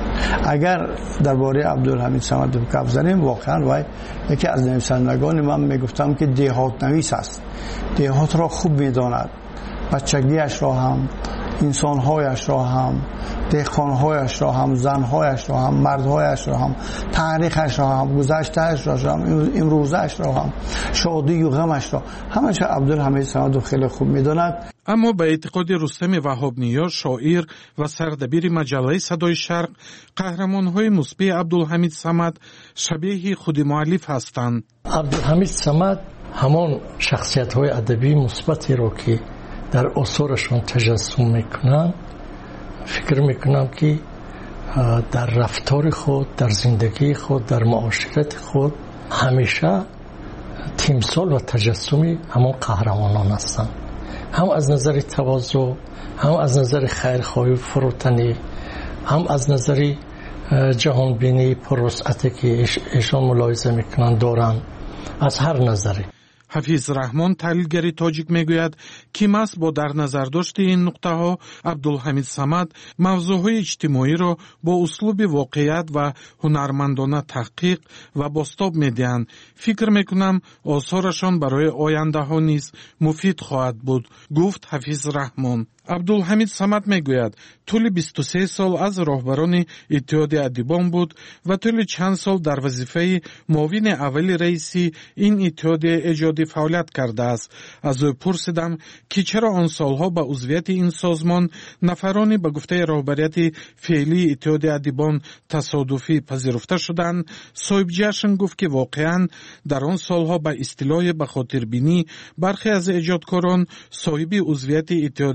اگر درباره عبدالحمید صمد گپ زنیم، واقعا وای یکی از نویسندگان من میگفتم که دیهات نویس است. دیهات را خوب میداند، بچگیش را هم، انسانهایش را هم، دهقانهایش را هم، زنهایش را هم، مردهایش را هم، تاریخش را هم، گذشتهش را هم، امروزش را هم، شادی و غمش را همش عبدالحمید صمد خیلی خوب میداند. аммо ба эътиқоди Рустами Ваҳобниё, шоир ва сардабири маҷаллаи Садои Шарқ, қаҳрамонҳои мусбии Абдулҳамид Самад шабеҳи худи муаллиф ҳастанд. Абдулҳамид Самад ҳамон шахсиятҳои адабии мусбатеро ки дар осорашон таҷассум мекунанд, фикр мекунам ки дар рафтори худ, дар зиндагии худ, дар муоширати худ ҳамеша тимсол ва таҷассуми ҳамон қаҳрамонон ҳастанд. ҳам аз назари тавозу, ҳам аз назари хайрхоҳӣ фурӯтанӣ, ҳам аз назари ҷаҳонбинии пурвусъате ки эшон мулоҳиза мекунанд доранд. аз ҳар назаре ҳафиз раҳмон, таҳлилгари тоҷик, мегӯяд ки маҳз бо дар назардошти ин нуқтаҳо Абдулҳамид Самад мавзӯъҳои иҷтимоиро бо услуби воқеият ва ҳунармандона таҳқиқ ва бостоб медиҳанд. фикр мекунам осорашон барои ояндаҳо низ муфид хоҳад буд, гуфт ҳафиз раҳмон. Абдулҳамид Самад мегӯяд тӯли бисту се сол аз роҳбарони иттиҳоди адибон буд ва тӯли чанд сол дар вазифаи муовини аввали раиси ин иттиҳоди эҷодӣ фаъолият кардааст. аз ӯ пурсидам ки чаро он солҳо ба узвияти ин созмон нафарони ба гуфтаи роҳбарияти феълии иттиҳоди адибон тасодуфӣ пазируфта шуданд. соҳибҷиашин гуфт ки воқеан дар он солҳо ба истилоҳи ба хотирбинӣ бархе аз эҷодкорон соҳиби узвияти иттиҳоди адибон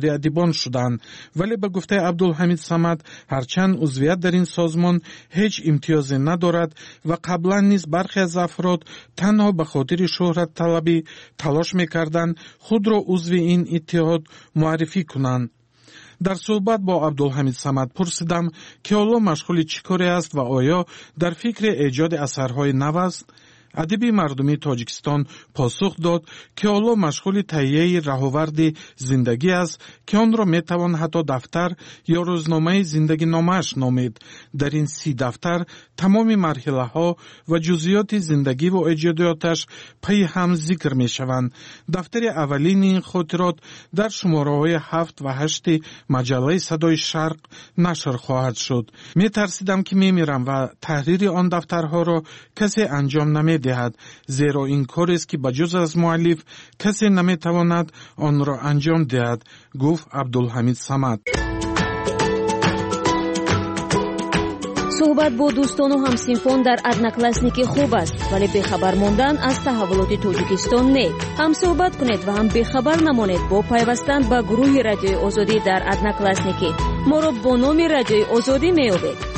میزبان شدند. ولی به گفته عبدالحمید صمد هرچند عضویت در این سازمان هیچ امتیازی ندارد و قبلا نیز برخی از افراد تنها به خاطر شهرت طلبی تلاش میکردند خود را عضو این اتحاد معرفی کنند. در صحبت با عبدالحمید صمد پرسیدم که حالا مشغول چی کاری است و آیا در فکر ایجاد اثرهای نو است؟ ادیب مردمی تاجیکستان پاسخ داد که حالا مشغول تهیه رهاورد زندگی است که آن را میتوان حتی دفتر یا روزنامه زندگی نامش نامید. در این سی دفتر تمام مرحله ها و جزئیات زندگی و ایجاداتش پی هم ذکر می شوند. دفتر اولین این خاطرات در شماره های هفت و هشت مجله صدای شرق نشر خواهد شد. می ترسیدم که می میرم و تحریر آن دفترها را کسی انجام نمی دهد، زیرا این کار است که بجز از مؤلف کسی نمی تواند آن را انجام دهد، گفت عبدالحمید صمد. صحبت با دوستان و همسنفان در одноклассники خوب است، ولی بخبر ماندن از تحولات تاجیکستان نه. هم صحبت کنید و هم بخبر نمانید با پیوستن به گروه رادیوی آزادی در одноклассники. ما را با نام رادیوی آزادی میابید.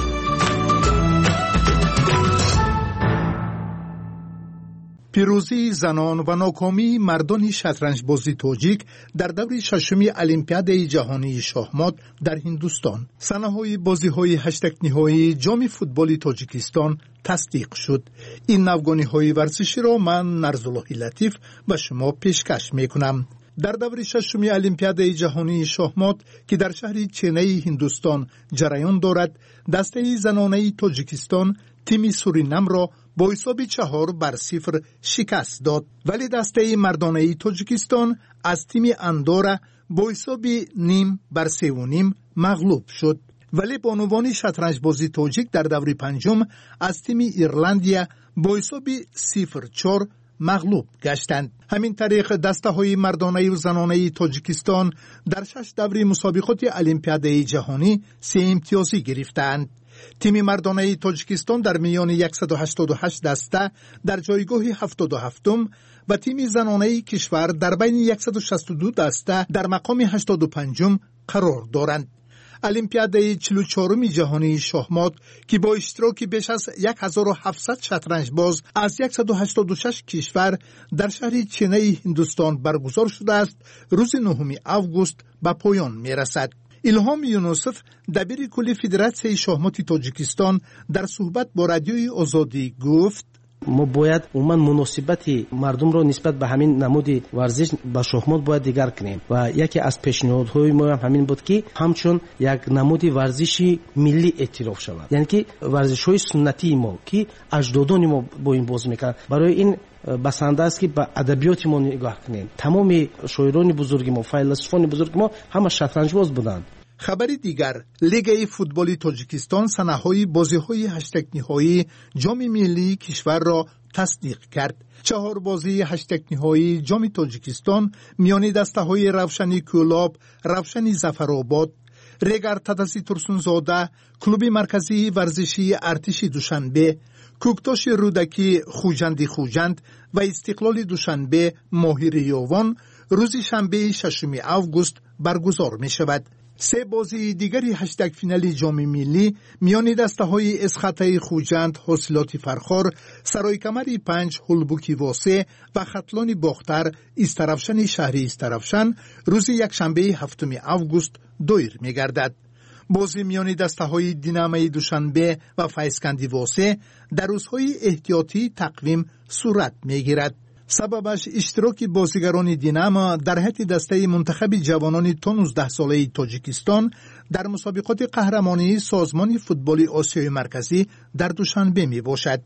پیروزی زنان و ناکامی مردان شطرنج بازی تاجیک در دور ششمی المپیاد جهانی شاهمات در هندوستان. سنه‌های بازی‌های هشتگ نهایی جام فوتبال تاجیکستان تصدیق شد. این نوگانی‌های ورزشی را من نرزالله لطیف به شما پیشکش می‌کنم. در دور ششمی المپیاد جهانی شاهمات که در شهر چنئی هندوستان جریان دارد، دسته زنانه تاجیکستان تیم سورینام را با حساب چهار بر صفر شکست داد، ولی دسته مردانه تاجیکستان از تیم اندورا با حساب نیم بر سه و نیم مغلوب شد. ولی بانوان شطرنج بازی تاجیک در دور پنجم از تیم ایرلندیا با حساب صفر چهار مغلوب گشتند. همین طریق دسته های مردانه و زنانه تاجیکستان در شش دور مسابقات المپیاد جهانی سه امتیازی گرفتند. تیم مردانه تاجیکستان در میان صد و هشتاد و هشت دسته در جایگاه هفتاد و هفتم و تیم زنانه کشور در بین صد و شصت و دو دسته در مقام هشتاد و پنجم قرار دارند. المپیاد چهل و چهارم جهانی شاهمات که با اشتراک بیش از هزار و هفتصد شطرنج باز از صد و هشتاد و شش کشور در شهر چنئی هندوستان برگزار شده است، روز نهم آگوست به پایان میرسد. الهام یونوسف دبیر کل فدراسیون شاهمات تاجیکستان در صحبت با رادیوی آزادی گفت: ما باید عموما مناسبت مردم را نسبت به همین نمود ورزش با شاهمات باید دیگر کنیم و یکی از پیشنهادهای ما هم همین بود که همچون یک نمود ورزشی ملی اعتراف شود، یعنی که ورزش‌های سنتی ما که اجدادان ما با این بازی میکرد. برای این بسنده است که به ادبیات ما نگاه کنیم. تمام شاعران بزرگ ما، فیلسوفان بزرگ ما همه شطرنج باز بودند. خبر دیگر، لیگ فوتبال تاجیکستان سنه‌های بازی‌های هشتگ نهایی جام ملی کشور را تصدیق کرد. چهار بازی هشتگ نهایی جام تاجیکستان میان دسته‌های روشنی کولاب، روشنی ظفرآباد، ریگر تدسی ترسونزاده، کلوب مرکزی ورزشی ارتش دوشنبه، کوکتاش رودکی خوجندی خوجند و استقلال دوشنبه ماهی ریاوان روز شنبه ششم آگوست برگزار می شود. سه بازی دیگری هشتگ فینال جام ملی میان دسته‌های اسخطه خوجند حاصلات فرخار، سرای کمری پنج هلبوکی واسه و خطلان باختر استرفشن شهری استرفشن روز یکشنبه هفتم آگوست دایر می‌گردد. بازی میان دسته‌های دینامه دوشنبه و فیضکندی واسه در روزهای احتیاطی تقویم صورت می‌گیرد. سببش اشتراک بازیگران دیناما در هیئت دسته منتخب جوانان تا نوزده ساله تاجیکستان در مسابقات قهرمانی سازمان فوتبال آسیای مرکزی در دوشنبه می باشد.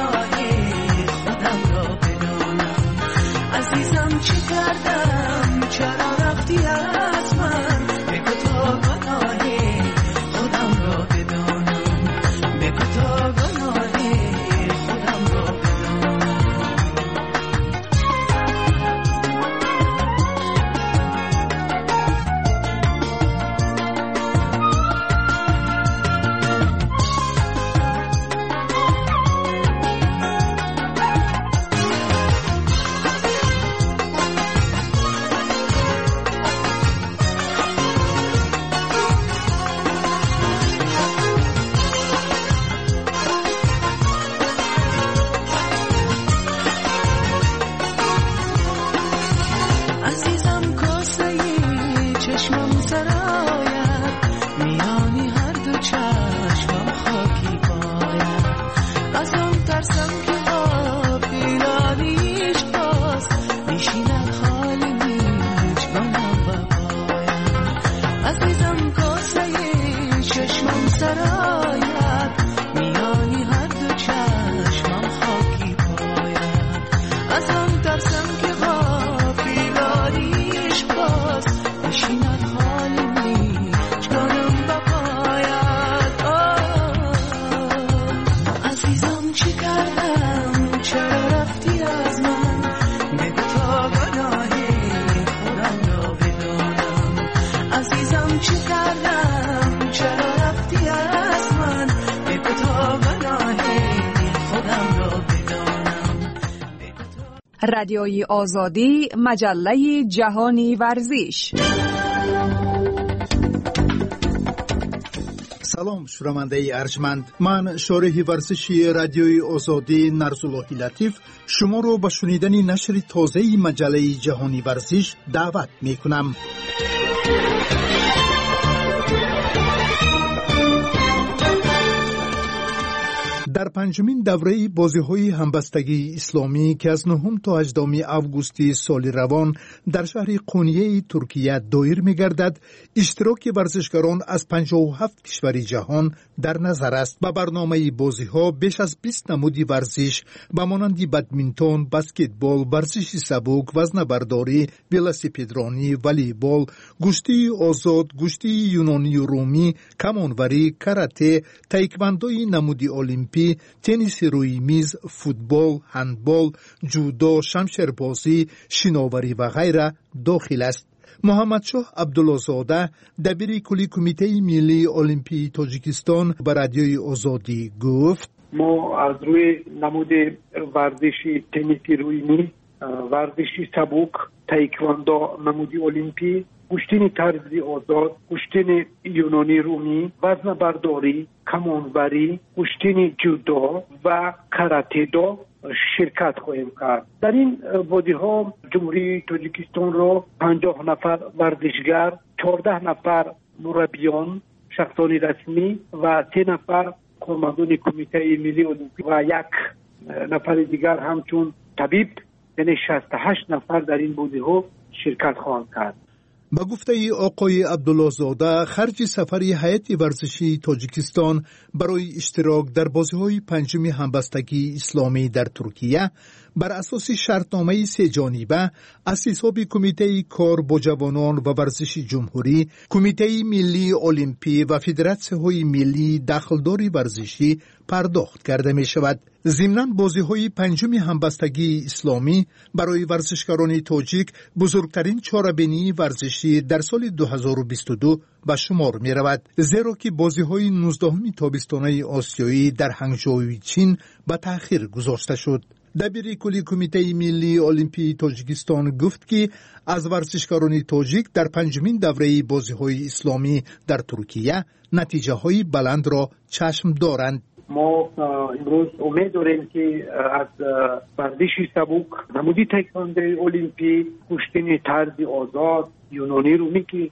عزیزم چه کردم رادیوی آزادی، مجله جهانی ورزش. سلام شنونده ارجمند، من شارح ورزشی رادیوی آزادی نرزاللهی لطیف شما رو به شنیدن نشر تازه مجله جهانی ورزش دعوت می کنم. در پنجمین دوره بازی‌های همبستگی اسلامی که از نهم تا هجدهم آگوست سال روان در شهر قونیه ترکیه دایر می‌گردد، اشتراک ورزشکاران از پنجاه و هفت کشور جهان در نظر است. با برنامه بازی‌ها بیش از بیست نمود ورزش به مانند بدمینتون، بسکتبال، ورزش سبک، وزنه‌برداری، ولوسیپدرانی، والیبال، گشتی آزاد، گشتی یونانی و رومی، کمانوری، کاراته، تایکواندوی نمودی المپی، تنیس روی میز، فوتبال، هندبال، جودو، شمشیربازی، شناوری و غیره داخل است. محمدشاه عبدالله‌زاده دبیر کلی کمیته ملی المپی تاجیکستان به رادیوی آزادی گفت: ما از روی نمود ورزشی تنیس روی میز، ورزشی سبک، تایکواندو نمودی المپی، کشتی طرزی آزاد، کشتی یونانی رومی، وزن برداری، کمانوری، کشتی جودو و کاراته دو شرکت خواهیم کرد. در این بازی ها جمهوری تاجیکستان را پنجاه نفر ورزشگر، چهارده نفر مربیان شخصان رسمی و سه نفر کارمندان کمیته ملی المپیک و یک نفر دیگر همچون طبیب، یعنی شصت و هشت نفر در این بازی ها شرکت خواهند کرد. با گفته آقای عبدالله‌زاده، خرج سفر هیئت ورزشی تاجیکستان برای اشتراک در بازی‌های پنجم همبستگی اسلامی در ترکیه بر اساس شرطنامه سه جانبه از حساب کمیته کار با جوانان و ورزش جمهوری، کمیته ملی المپی و فدراسیون ملی دخلدار ورزشی پرداخت کرده می شود. ضمناً بازی‌های پنجم همبستگی اسلامی برای ورزشکاران تاجیک بزرگترین چاره‌بینی ورزشی در سال دو هزار و بیست و دو به شمار می رود، زیرا که بازی‌های نوزدهم تابستانه آسیایی در هنگژو چین به تأخیر گذاشته شد. دبیر کلی کمیته ملی المپی تاجیکستان گفت که از ورزشکاران تاجیک در پنجمین دوره بازی‌های اسلامی در ترکیه نتیجه‌های بلند را چشم دارند. ما امروز امید داریم که از ورزشی سبک، نمودی تایکواندو المپی، کشتی طرزی آزاد، یونانی رومی که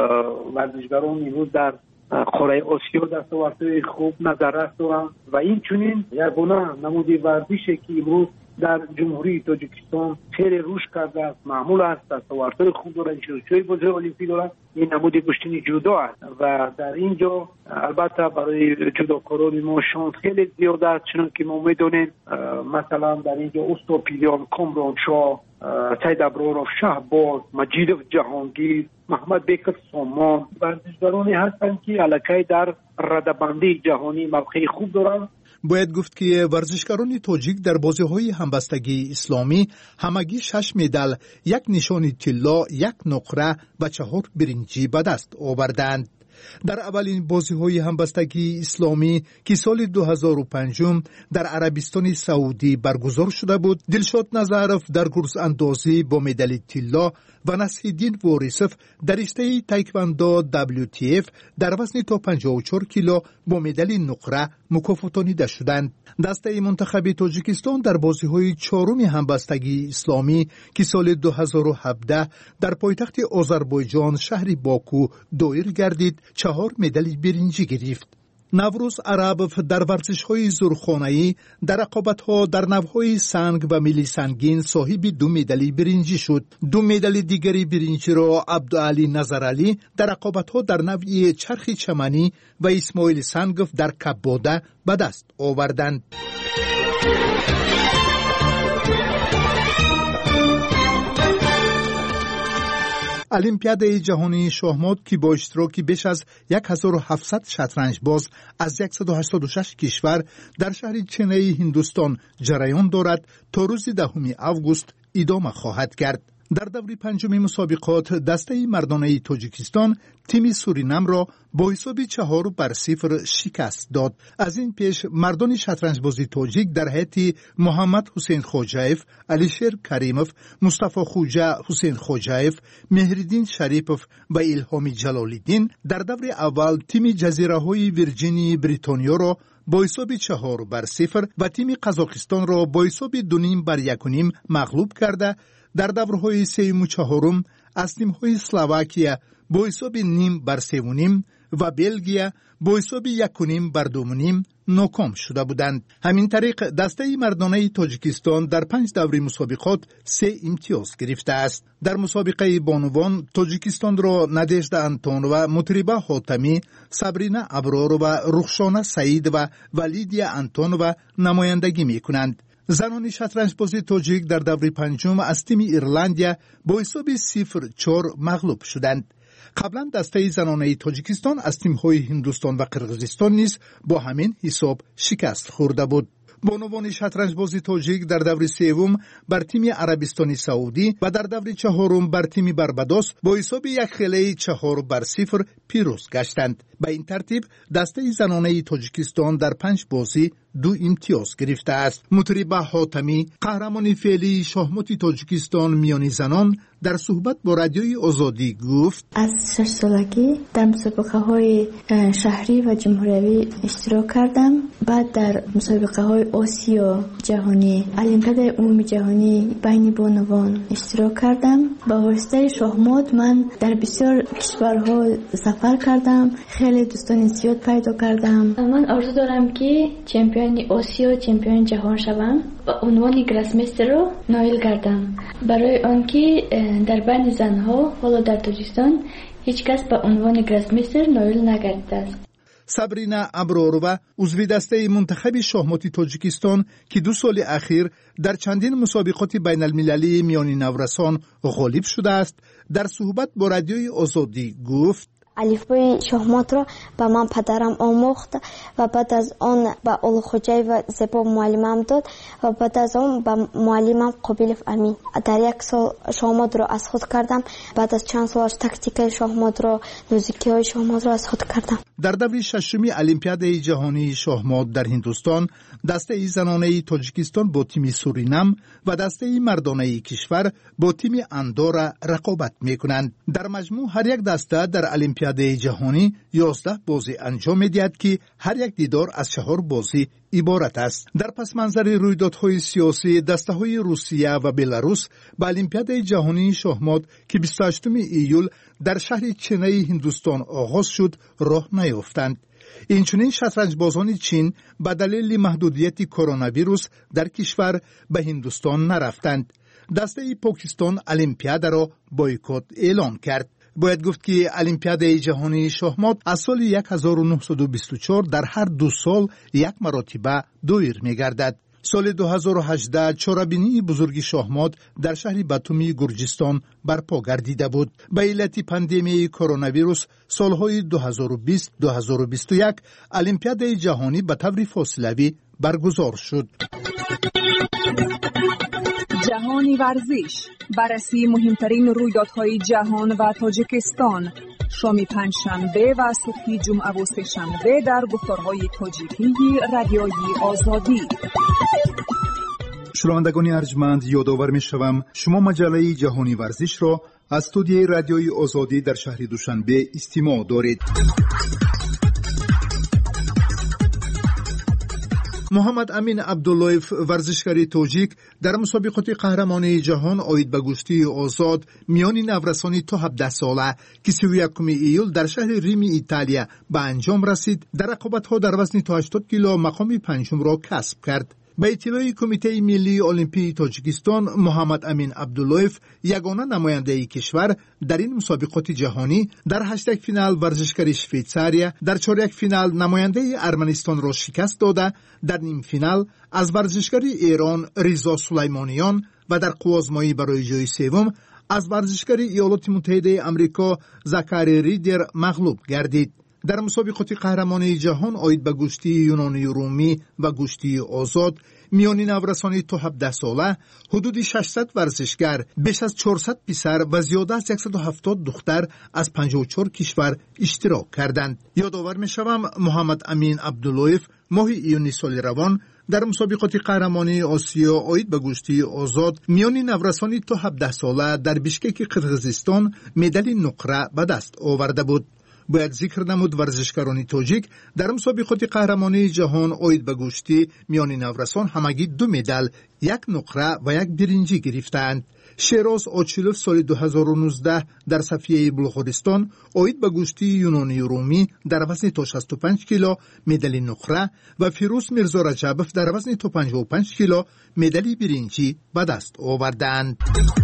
ورزشکاران امروز در قاره آسیا دستاوردهای خوب نظر دارند و این چنین یگانه نمودی ورزشی که امروز در جمهوری تاجیکستان خیلی رشد کرده است، معمول است، دستاوردهای خوب دارند، شرکت‌های بازی المپی دارند. این نمود کشتی جودو است و در اینجا البته برای جودوکاران ما شانس خیلی زیاد است، چون که ما می‌دونیم مثلا در اینجا استوپیلیان، کامران شاه، سید ابرارов شهباز، مجید جهانگیر، محمد بیک سامان ورزشکارانی هستند که الکی در رده‌بندی جهانی موقع خوب دارند. باید گفت که ورزشکاران تاجیک در بازی‌های همبستگی اسلامی همگی شش مدال، یک نشان طلا، یک نقره و چهار برنجی به دست آوردند. در اولین بازی‌های همبستگی اسلامی که سال دو هزار و پنج در عربستان سعودی برگزار شده بود، دلشاد نظرف در گرز اندازی با مدال طلا و نصیرالدین وارثوف در رشته تایکواندو دبلیو تی اف در وزن تا پنجاه و چهار کیلو با مدال نقره مکافاتانیده شدند. دسته منتخب تاجیکستان در بازی‌های چهارم همبستگی اسلامی که سال دو هزار و هفده در پایتخت آذربایجان شهر باکو دایر گردید، چهار مدال برنجی گرفت. نوروز عربف در ورزش‌های زورخانه‌ای در رقابت‌ها در نوع‌های سنگ و میلی سنگین صاحب دو مدال برنجی شد. دو مدال دیگری برنجی را عبدعلی نظرعلی در رقابت‌ها در نوع چرخ چمنی و اسماعیل سنگف در کباده به دست آوردند. المپیاد جهانی شاهمات که با اشتراک بیش از هزار و هفتصد شطرنج باز از صد و هشتاد و شش کشور در شهر چنئی هندوستان جریان دارد تا روز دهم آگوست ادامه خواهد کرد. در دور پنجم مسابقات دسته مردانه تاجیکستان تیم سورینام را با حساب چهار بر صفر شکست داد. از این پیش مردان شطرنج بازی تاجیک در هیئت محمد حسین خوجایف، علیشیر کریموف، مصطفی خوجا حسین خوجایف، مهردین شریپوف و الهامی جلال‌الدین در دور اول تیم جزیره های ویرجینی بریتانیا را با حساب چهار بر صفر و تیم قزاقستان را با حساب دو نیم بر یک و نیم مغلوب کرده در دورهای سوم و چهارم از تیم‌های اسلواکیا با حساب نیم بر سه و نیم و بلژیا با حساب یک و نیم بر دو و نیم ناکام شده بودند. همین طریق دسته مردانه تاجیکستان در پنج دوره مسابقات سه امتیاز گرفته است. در مسابقه بانوان تاجیکستان را نادژدا انتونова، مطربه حاتمی، صبرینا ابرارova، رخشانه سعید و ولیدیا انتونova نمایندگی می‌کنند. زنان شطرنج بازی تاجیک در دوره پنجم از تیم ایرلندیا با حساب صفر چهار مغلوب شدند. قبلا دسته زنانه تاجیکستان از تیم‌های هندوستان و قرقیزستان نیز با همین حساب شکست خورده بود. بانوان شطرنج بازی تاجیک در دور سوم بر تیم عربستان سعودی و در دور چهارم بر تیم بربادوس با حساب یک خیلی چهار بر صفر پیروز گشتند. به این ترتیب دسته زنانه تاجیکستان در پنج بازی دو امتیاز گرفته است. مطربه حاتمی، قهرمان فعلی شاهمات تاجیکستان میان زنان، در صحبت با رادیوی آزادی گفت: از شش سالگی در مسابقه های شهری و جمهوری اشتراک کردم. بعد در مسابقه های آسیا جهانی، المپیاد عمومی جهانی بین بانوان اشتراک کردم. با واسطه شاهمات من در بسیار کشورها سفر کردم، خیلی دوستان زیاد پیدا کردم. من آرزو دارم که چمپیون آسیا، چمپیون جهان شوم و عنوان گراسمستر رو نایل گردم. برای آنکه در بین زنها حالا در تاجیکستان هیچ کس به عنوان گراسمستر نایل نگردیده است. صبرینا ابرارova عضو دسته منتخب شاهمات تاجیکستان که دو سال اخیر در چندین مسابقات بین المللی میان نورسان غالب شده است، در صحبت با رادیوی آزادی گفت: الفبای شاهمات را به من پدرم آموخت و بعد از آن به اولخوجای و زبا معلمم داد و بعد از آن به معلمم قابل امین. در یک سال شاهمات را از خود کردم. بعد از چند سال تاکتیک شاهمات را، نوزیکی های شاهمات را از خود کردم. در دور ششمی المپیاد جهانی شاهمات در هندوستان دسته زنانه تاجیکستان با تیم سورینام و دسته مردانه کشور با تیم اندورا رقابت میکنند. در مجموع هر یک دسته در المپیاد جهانی یازده بازی انجام می‌دهد که هر یک دیدار از چهار بازی عبارت است. در پس منظر رویدادهای سیاسی، دسته‌های روسیه و بلاروس به المپیاد جهانی شاهمات که بیست و هشتم ایول در شهر چنئی هندوستان آغاز شد راه نیافتند. اینچنین شطرنج بازان چین به دلیل محدودیت کرونا ویروس در کشور به هندوستان نرفتند. دسته پاکستان المپیاد را بایکوت اعلان کرد. باید گفت که المپیاد جهانی شاهمات از سال هزار و نهصد و بیست و چهار در هر دو سال یک مرتبه دایر می‌گردد. سال دو هزار و هجده چهاربینی بزرگ شاهمات در شهر باتومی گرجستان برپا گردیده بود. به علت پاندمی کرونا ویروس سالهای دو هزار و بیست دو هزار و بیست و یک المپیاد جهانی به طور فاصله‌ای برگزار شد. جهانی ورزش، بررسی مهمترین رویدادهای جهان و تاجیکستان، شام پنجشنبه و صبح جمعه و سه‌شنبه در گفتارهای تاجیکی رادیوی آزادی. شنوندگان ارجمند، یادآور می‌شوم شما مجله جهانی ورزش را از استودیوی رادیوی آزادی در شهر دوشنبه استماع دارید. محمد امین عبداللهیف ورزشکار تاجیک در مسابقات قهرمانی جهان آید به گشتی آزاد میان نورسانی تا هفده ساله که سی و یکم ایول در شهر ریم ایتالیا به انجام رسید، در رقابت‌ها در وزن تا هشتاد کیلو مقام پنجم را کسب کرد. به اطلاع کمیته ملی المپی تاجیکستان، محمد امین عبداللهیف یگانه نماینده کشور در این مسابقات جهانی در هشت فینال ورزشکار شویتزاریا، در چهارک فینال نماینده ارمنستان را شکست داده، در نیم فینال از ورزشکار ایران رضا سلیمانیان و در قوازمایی برای جای سوم از ورزشکار ایالات متحده آمریکا زکاری ریدر مغلوب گردید. در مسابقات قهرمانی جهان آید به گشتی یونانی رومی و گشتی آزاد میانی نورسانی تا هفده ساله حدود ششصد ورزشگر، بیش از چهارصد پسر و زیاده از صد و هفتاد دختر از پنجاه و چهار کشور اشتراک کردند. یادآور می‌شوم محمد امین عبداللهیف ماه ایونی سال روان در مسابقات قهرمانی آسیا آید به گشتی آزاد میانی نورسانی تا هفده ساله در بیشکک قرقیزستان مدال نقره به دست آورده بود. باید ذکر نمود ورزشکاران تاجیک در مسابقات قهرمانی جهان آید به گشتی میانی نورسان همگی دو مدال، یک نقره و یک برنجی گرفتند. شیراز آچیلوف سال دو هزار و نوزده در صفیه بلغارستان آید به گشتی یونانی رومی در وزن تا شصت و پنج کیلو مدال نقره و فیروز میرزا رجبوف در وزن تا پنجاه و پنج کیلو مدال برنجی به دست آوردند.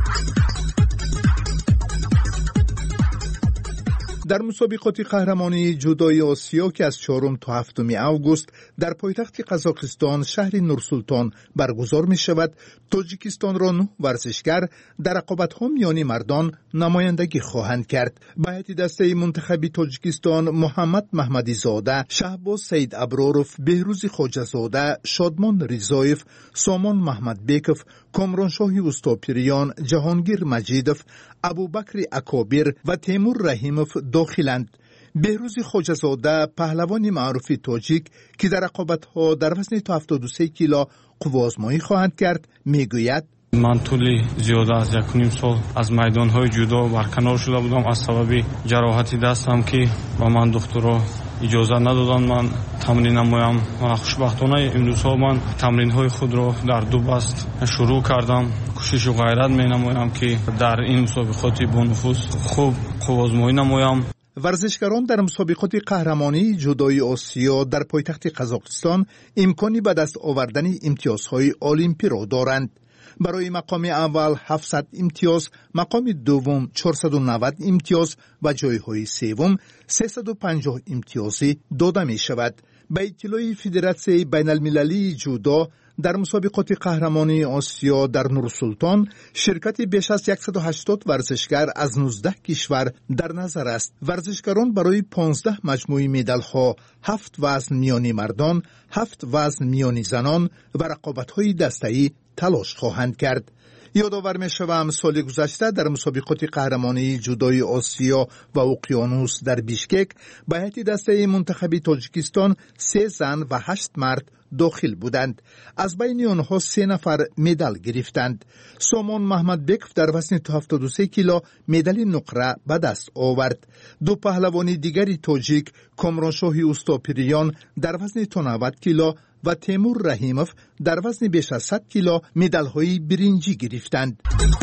در مسابقات قهرمانی جودوی آسیا که از چهارم تا هفتم آگوست در پایتخت قزاقستان شهر نورسولتان برگزار می شود، تاجیکستان را نه ورزشگر در رقابت‌ها میانی مردان نمایندگی خواهند کرد. به هیئت دسته منتخبی تاجیکستان محمد محمدی زاده، شهباز سید ابراروف، بهروز خواجه زاده، شادمان ریزایف، سامان محمد بیکوف، کامرانشاه اوستاپیریان، جهانگیر مجیدوف، ابوبکر اکابر و تیمور رحیموف داخلند. بهروز خواجه زاده پهلوان معروف تاجیک که در رقابت‌ها در وزن تا هفتاد و سه کیلو قوازمایی خواهند کرد میگوید: من طولی زیاده از یک نیم سال از میدان‌های جودو برکنار شده بودم از سبب جراحتی دستم که با من دکترها اجازه ندادن من تمرین نمایم. و خوشبختانه امروز ها من تمرین‌های خود را در دو بست شروع کردم. کوشش و غیرت می‌نمایم که در این مسابقات با نفوذ خوب قوازمایی نمایم. ورزشکاران در مسابقات قهرمانی جودوی آسیا در پایتخت قزاقستان امکانی به دست آوردن امتیازهای المپی را دارند. برای مقام اول هفتصد امتیاز، مقام دوم چهارصد و نود امتیاز و جایهای سوم سیصد و پنجاه امتیازی داده می شود. به اطلاع فدراسیون بین المللی جودو در مسابقات قهرمانی آسیا در نورسولتان شرکت بیش از صد و هشتاد ورزشگر از نوزده کشور در نظر است. ورزشکاران برای پانزده مجموعه مدال ها، هفت وزن میانی مردان، هفت وزن میانی زنان و رقابت‌های دسته‌ای تلاش خواهند کرد. یادآور می‌شوم سال گذشته در مسابقات قهرمانی جودوی آسیا و اقیانوس در بیشکک به هیئت دسته منتخبی تاجیکستان سه زن و هشت مرد داخل بودند. از بین آنها سه نفر مدال گرفتند. سامان محمد بیکوف در وزن تا هفتاد و سه کیلو مدال نقره به دست آورد. دو پهلوان دیگری تاجیک، کامرانشاه اوستاپیریان در وزن تا نود کیلو و تیمور رحیموف در وزن بیش از صد کیلو مدال‌های برنجی گرفتند.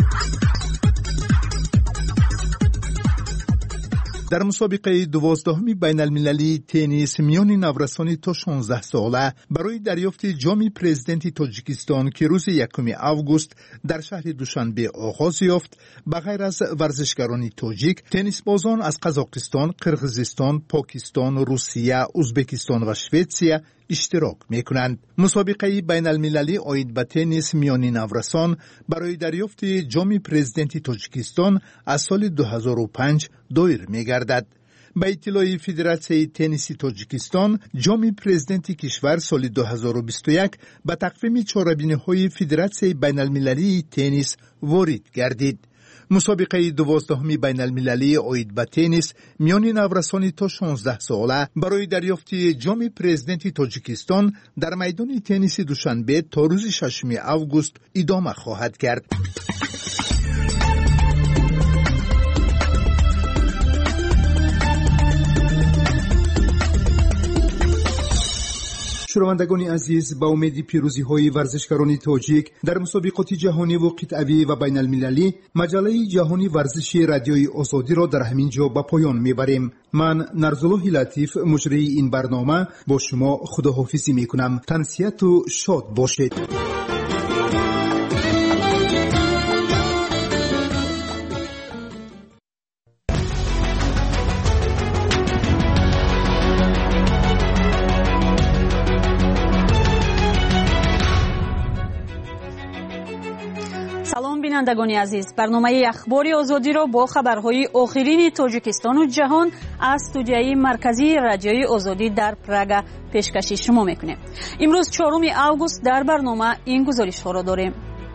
در مسابقه دوازدهمی بین المللی تنیس میان نورسانی تا شانزده ساله برای دریافت جام پرزیدنت تاجیکستان که روز یکم آگوست در شهر دوشنبه آغاز یافت، بغیر از ورزشکاران تاجیک، تنیس بازان از قزاقستان، قرقیزستان، پاکستان، روسیه، ازبکستان و شویتسیا اشتراک میکنند. مسابقه بین المللی آید به تنیس میانی نورسان برای دریافت جام پرزیدنت تاجیکستان از سال دو هزار و پنج دایر میگردد. به اطلاع فدراسیون تنیس تاجیکستان، جام پرزیدنت کشور سال دو هزار و بیست و یک به تقویم چهاربینی‌های فدراسیون بین المللی تنیس وارد گردید. مسابقه دوازدهمی بین المللی آید به تنیس میان نورسانی تا شانزده ساله برای دریافت جام پرزیدنت تاجیکستان در میدان تنیس دوشنبه تا روز ششم آگوست ادامه خواهد کرد. شنوندگان عزیز، با امید پیروزی های ورزشکاران تاجیک در مسابقات جهانی و قطعی و بین المللی، مجله جهانی ورزشی رادیوی آزادی را در همین جا به پایان میبریم. من نرزالله لطیف مجری این برنامه با شما خداحافظی میکنم. تنسیت و شاد باشید. бинандагони азиз, барномаи ахбори озодиро бо хабарҳои охирини тоҷикистону ҷаҳон аз студияи марказии радиои озодӣ дар Прага пешкаши шумо мекунем. имрӯз чоруми август дар барнома ин гузоришҳоро дорем.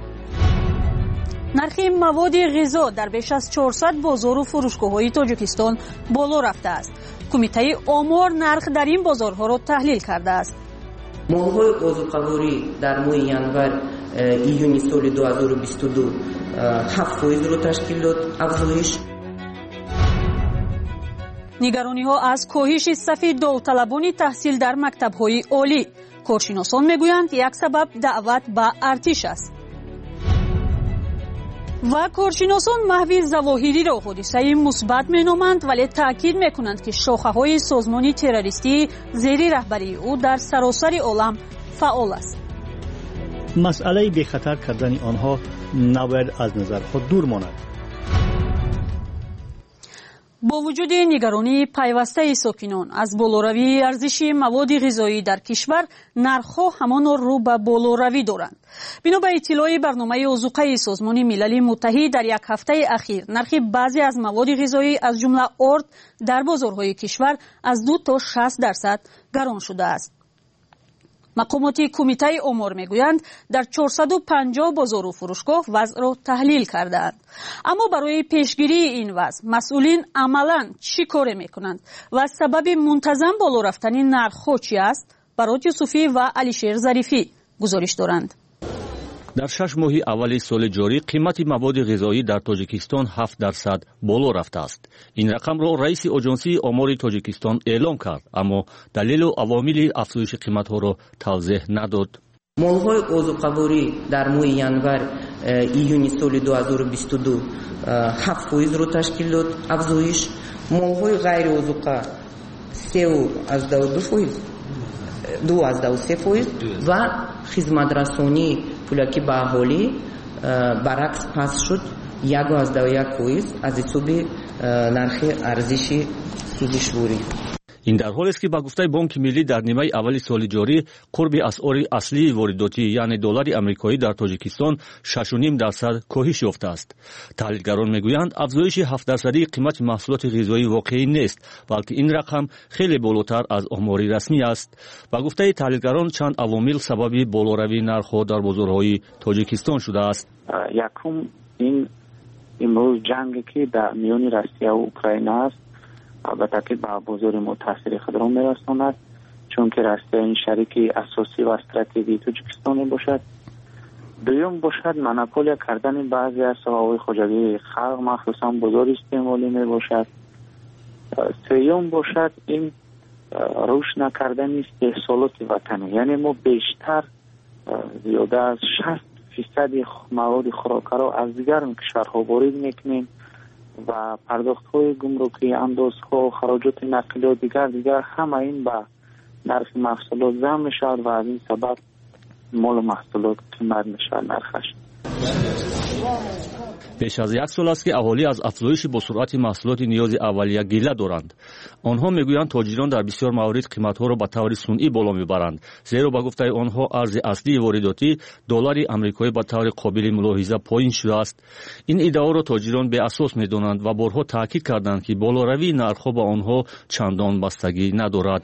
нархи маводи ғизо дар беш аз чорсад бозору фурӯшгоҳҳои тоҷикистон боло рафтааст. кумитаи омор нарх дар ин бозорҳоро таҳлил кардааст. молҳои озуқаворӣ дар моҳи январ июни соли ду ҳазору бисту ду ҳафт фоизро ташкил дод афзоиш. нигарониҳо аз коҳиши сафи довталабони таҳсил дар мактабҳои олӣ. коршиносон мегӯянд як сабаб даъват ба артиш аст. ва коршиносон маҳви завоҳириро ҳодисаи мусбат меноманд, вале таъкид мекунанд ки шохаҳои созмони террористӣ зери раҳбарии ӯ дар саросари олам фаъол аст. масъалаи бехатар кардани онҳо набояд аз назарҳо дур монад. бо вуҷуди нигаронии пайвастаи сокинон аз болоравии арзиши маводи ғизоӣ дар кишвар, нархҳо ҳамон рӯ ба болоравӣ доранд. бино ба иттилои барномаи озуқаи созмони милали муттаҳид, дар як ҳафтаи ахир нархи баъзе аз маводи ғизоӣ аз ҷумла орд дар бозорҳои кишвар аз ду то шаст дарсад гарон шудааст. мақомоти кумитаи омор мегӯянд дар чорсаду панҷоҳ бозору фурӯшгоҳ вазъро таҳлил кардаанд. аммо барои пешгирии ин вазъ масъулин амалан чӣ коре мекунанд ва сабаби мунтазам боло рафтани нархҳо чӣ аст? барот юсуфӣ ва алишер зарифӣ гузориш доранд. дар шаш моҳи аввали соли ҷорӣ қимати маводи ғизоӣ дар тоҷикистон ҳафт дарсад боло рафтааст. ин рақамро раиси оҷонсии омори тоҷикистон эълон кард, аммо далелу авомили афзоиши қиматҳоро тавзеҳ надод. молҳои озуқаворӣ дар моҳи январ июни соли ду ҳазору бисту ду ҳафт фоизро ташкил дод афзоиш. молҳои ғайри озуқа сеу аздаду ду фоиз ду аздаду се фоиз ва хизматрасонӣ пӯлакӣ ба аҳолӣ баръакс паст шуд як аздаду як фоиз аз ҳисоби нархи арзиши сӯзишворӣ. ин дар ҳолест ки ба гуфтаи бонки миллӣ дар нимаи аввали соли ҷорӣ қурби асъори аслии воридотӣ, яъне доллари амрикоӣ дар тоҷикистон шашу ним дарсад коҳиш ёфтааст. таҳлилгарон мегӯянд афзоиши ҳафт дарсадии қимати маҳсулоти ғизоӣ воқеӣ нест, балки ин рақам хеле болотар аз омори расмӣ аст. ба гуфтаи таҳлилгарон чанд авомил сабаби болоравии нархҳо дар бозорҳои тоҷикистон шудааст. якум ин имрӯз ҷанге ки дар миёни россияву украина аст, албатта ки ба бозори мо таъсири худро мерасонад, чунки россия ин шарики асосӣ ва стратегии тоҷикистон мебошад. дуюм бошад монополия кардани баъзе аз соҳаҳои хоҷагии халқ, махсусан бозори истеъмолӣ мебошад. сеюм бошад ин рушд накардани истеҳсолоти ватанӣ, яъне мо бештар зиёда аз шаст фисади маводи хӯрокаро аз дигар кишварҳо ворид мекунем ва пардохтҳои гумрукӣ, андозҳо, хароҷоти нақлиёт дигар дигар ҳама ин ба нархи маҳсулот зам мешавад ва аз ин сабаб молу маҳсулот қимат мешавад нархаш. беш аз як сол аст ки аҳолӣ аз афзоиши босуръати маҳсулоти ниёзи аввалия гила доранд. онҳо мегӯянд тоҷирон дар бисёр маворид қиматҳоро ба таври сунъӣ боло мебаранд, зеро ба гуфтаи онҳо арзи аслии воридотӣ доллари амрикоӣ ба таври қобили мулоҳиза поин шудааст. ин иддаоро тоҷирон беасос медонанд ва борҳо таъкид карданд ки болоравии нархҳо ба онҳо чандон бастагӣ надорад.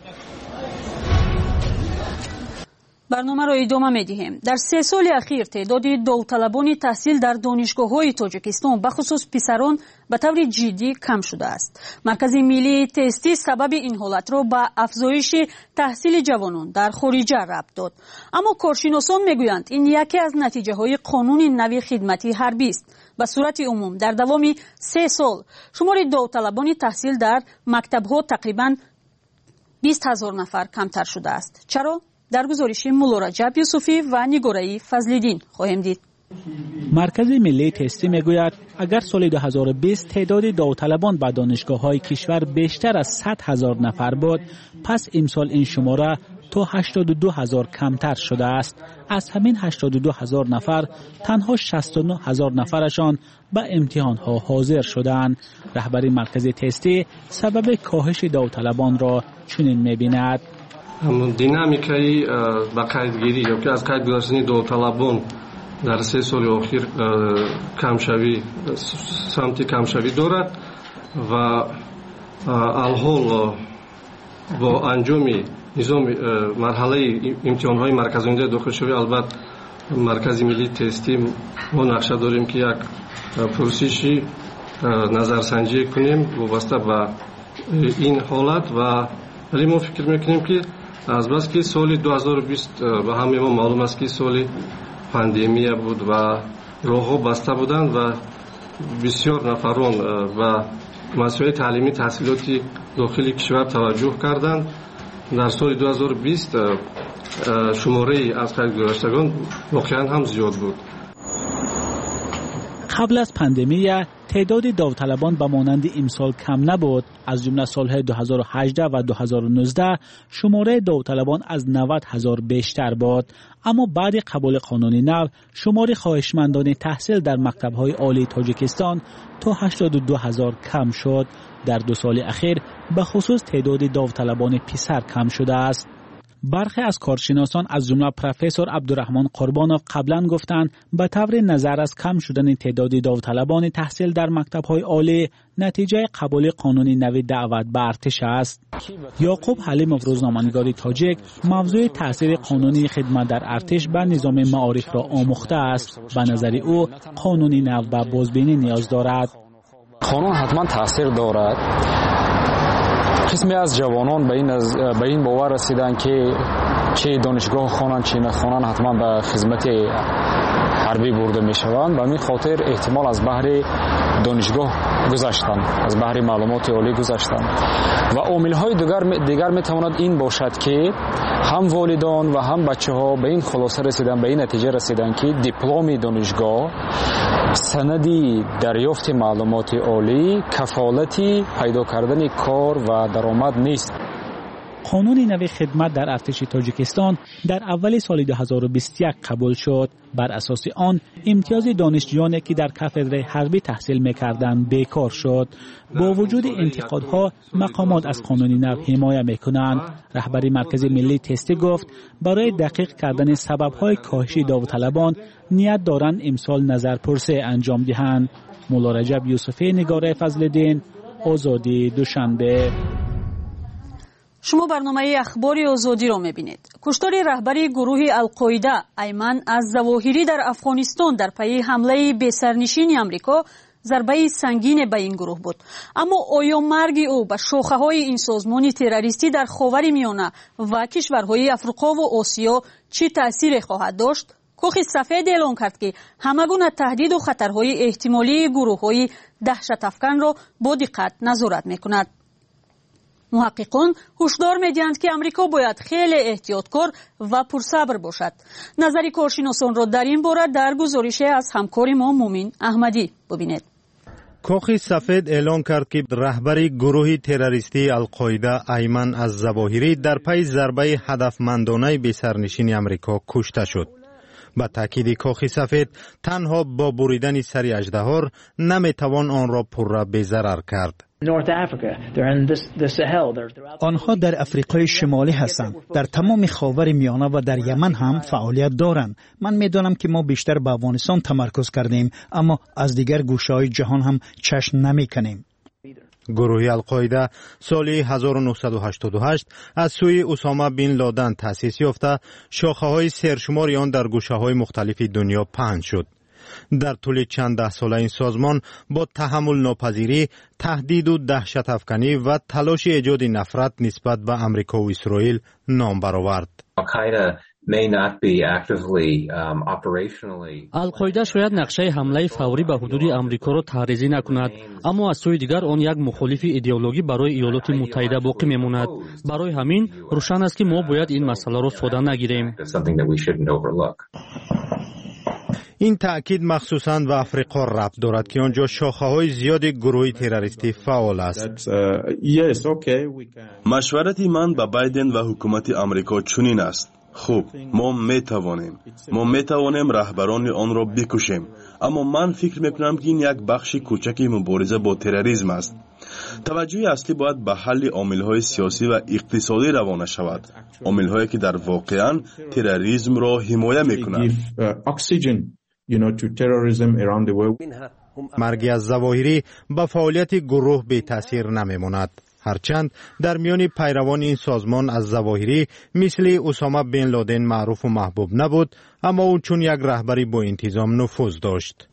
барномаро идома медиҳем. дар се соли ахир теъдоди довталабони таҳсил дар донишгоҳҳои тоҷикистон бахусус писарон ба таври ҷиддӣ кам шудааст. маркази миллии тестӣ сабаби ин ҳолатро ба афзоиши таҳсили ҷавонон дар хориҷа рабт дод. аммо коршиносон мегӯянд ин яке аз натиҷаҳои қонуни нави хидмати ҳарбист. ба сурати умум дар давоми се сол шумори довталабони таҳсил дар мактабҳо тақрибан бист ҳазор нафар камтар шудааст. чаро? дар гузориши мулло раҷаб юсуфӣ ва нигораи фазлиддин хоҳем дид. маркази миллии тестӣ мегӯяд агар соли ду ҳазору бист теъдоди довталабон ба донишгоҳҳои кишвар бештар аз сад ҳазор нафар буд, пас имсол ин шумора то ҳаштоду ду ҳазор камтар шудааст. аз ҳамин ҳаштоду ду ҳазор нафар танҳо шасту нӯ ҳазор нафарашон ба имтиҳонҳо ҳозир шуданд. раҳбари маркази тестӣ сабаби коҳиши довталабонро чунин мебинад. динамикаи ба қайдгирӣ ё ки аз қайд гузаштани довталабон дар се соли охир камшавӣ самти камшавӣ дорад ва алҳол бо анҷоми низоми марҳалаи имтиҳонҳои марказонидаи дохилшавӣ албат маркази миллии тестӣ мо нақша дорем ки як пурсиши назарсанҷӣ кунем вобаста ба ин ҳолат ва вале мо фикр мекунем ки азбаски соли ду ҳазору бист ба ҳамаи мо маълум аст ки соли пандемия буд ва роҳҳо баста буданд ва бисёр нафарон ба масоили таълимӣ таҳсилоти дохили кишвар таваҷҷӯҳ карданд. дар соли ду ҳазору бист шумораи аз қайд гузаштагон воқеан ҳам зиёд буд. قبل از پاندمی تعداد داوطلبان به مانند امسال کم نبود. از جمله سالهای دو هزار و هجده و دو هزار و نوزده شماره داوطلبان از نود هزار بیشتر بود، اما بعد قبول قانون نو شمار خواهشمندان تحصیل در مکتب‌های عالی تاجیکستان تا هشتاد و دو هزار کم شد. در دو سال اخیر به خصوص تعداد داوطلبان پسر کم شده است. برخی از کارشناسان از جمله پروفسور عبدالرحمن قربانوف قبلا گفتند به طور نظر از کم شدن تعداد داوطلبان تحصیل در مکتب‌های عالی نتیجه قبول قانون نو دعوت به ارتش است. یعقوب حلیموف روزنامه‌نگار تاجیک موضوع تاثیر قانونی خدمت در ارتش بر نظام معارف را آموخته است. به نظر او قانون نو به بازبینی نیاز دارد. قانون حتما تاثیر دارد. قسمی از جوانان به این از به این باور رسیدند که چه دانشگاه خوانند چه نخوانند حتما به خدمت حربی برده میشوند. به همین خاطر احتمال از بحر دانشگاه گذشتن، از بحر معلومات عالی گذشتن و عامل‌های دیگر دیگر میتواند این باشد که هم والدان و هم بچه‌ها به این خلاصه رسیدن، به این نتیجه رسیدن که دیپلم دانشگاه سندی دریافت معلومات عالی کفالتی پیدا کردن کار و درآمد نیست. قانون نو خدمت در ارتش تاجیکستان در اول سال دو هزار و بیست و یک قبول شد. بر اساس آن امتیاز دانشجویانی که در کاتدر حربی تحصیل می‌کردند بیکار شد. با وجود انتقادها مقامات از قانون نو حمایت می‌کنند. رهبر مرکز ملی تستی گفت برای دقیق کردن سبب‌های کاهش داوطلبان نیت دارند امسال نظرپرسی انجام دهند. مولا رجب یوسفی، نگار فضل‌الدین، آزادی، دوشنبه. شما برنامه اخباری آزادی را می‌بینید. کشتار رهبری گروه القاعده ایمن از ظواهری در افغانستان در پی حمله بی‌سرنشین آمریکا ضربه سنگین به این گروه بود. اما آیا مرگ او به شاخه‌های این سازمان تروریستی در خاورمیانه و کشورهای افریقا و آسیا چه تأثیری خواهد داشت؟ کاخ سفید اعلام کرد که همگونه تهدید و خطرهای احتمالی گروه‌های دهشت افکن را با دقت نظارت می‌کند. محققان هشدار می‌دهند که امریکا باید خیلی احتیاطکار و پرصبر باشد. نظر کارشناسان را در این باره در گزارش از همکار ما مومن احمدی ببینید. کاخ سفید اعلام کرد که رهبر گروه تروریستی القاعده ایمن از ظواهری در پی ضربه هدفمندانه به سرنشین امریکا کشته شد. با تاکید کاخ سفید تنها با بریدن سر اژدها نمیتوان آن را پرره به ضرر کرد. آنها در افریقای شمالی هستند. در تمام خاور میانه و در یمن هم فعالیت دارند. من میدانم که ما بیشتر به افغانستان تمرکز کردیم، اما از دیگر گوشه‌های جهان هم چشم نمی‌کنیم. گروه القاعده سال هزار و نهصد و هشتاد و هشت از سوی اسامه بن لادن تأسیس یافته، شاخه‌های سرشماری آن در گوشه‌های مختلف دنیا پهن شد. در طول چند ده ساله این سازمان با تحمل ناپذیری، تهدید و دهشت افکنی و تلاش ایجاد نفرت نسبت به امریکا و اسرائیل نام برآورد. القاعده شاید نقشه حمله فوری به حدود امریکا را تحریزی نکند، اما از سوی دیگر آن یک مخالف ایدئولوژی برای ایالات متحده باقی میماند. برای همین روشن است که ما باید این مسئله را ساده نگیریم. این تأکید مخصوصاً به افریقا ربط دارد که آنجا شاخه‌های زیاد گروه تروریستی فعال است. مشورت من به بایدن و حکومت امریکا چنین است: خوب، ما میتوانیم ما میتوانیم رهبران آن را بکشیم، اما من فکر میکنم که این یک بخش کوچک مبارزه با تروریسم است. توجه اصلی باید به حل عامل‌های سیاسی و اقتصادی روانه شود، عامل‌هایی که در واقعاً تروریسم را حمایت میکنند. مرگ از ظواهری به فعالیت گروه بی تاثیر نمیماند. هرچند در میان پیروان این سازمان از ظواهری مثل اسامه بن لادن معروف و محبوب نبود، اما او چون یک رهبری با انتظام نفوذ داشت.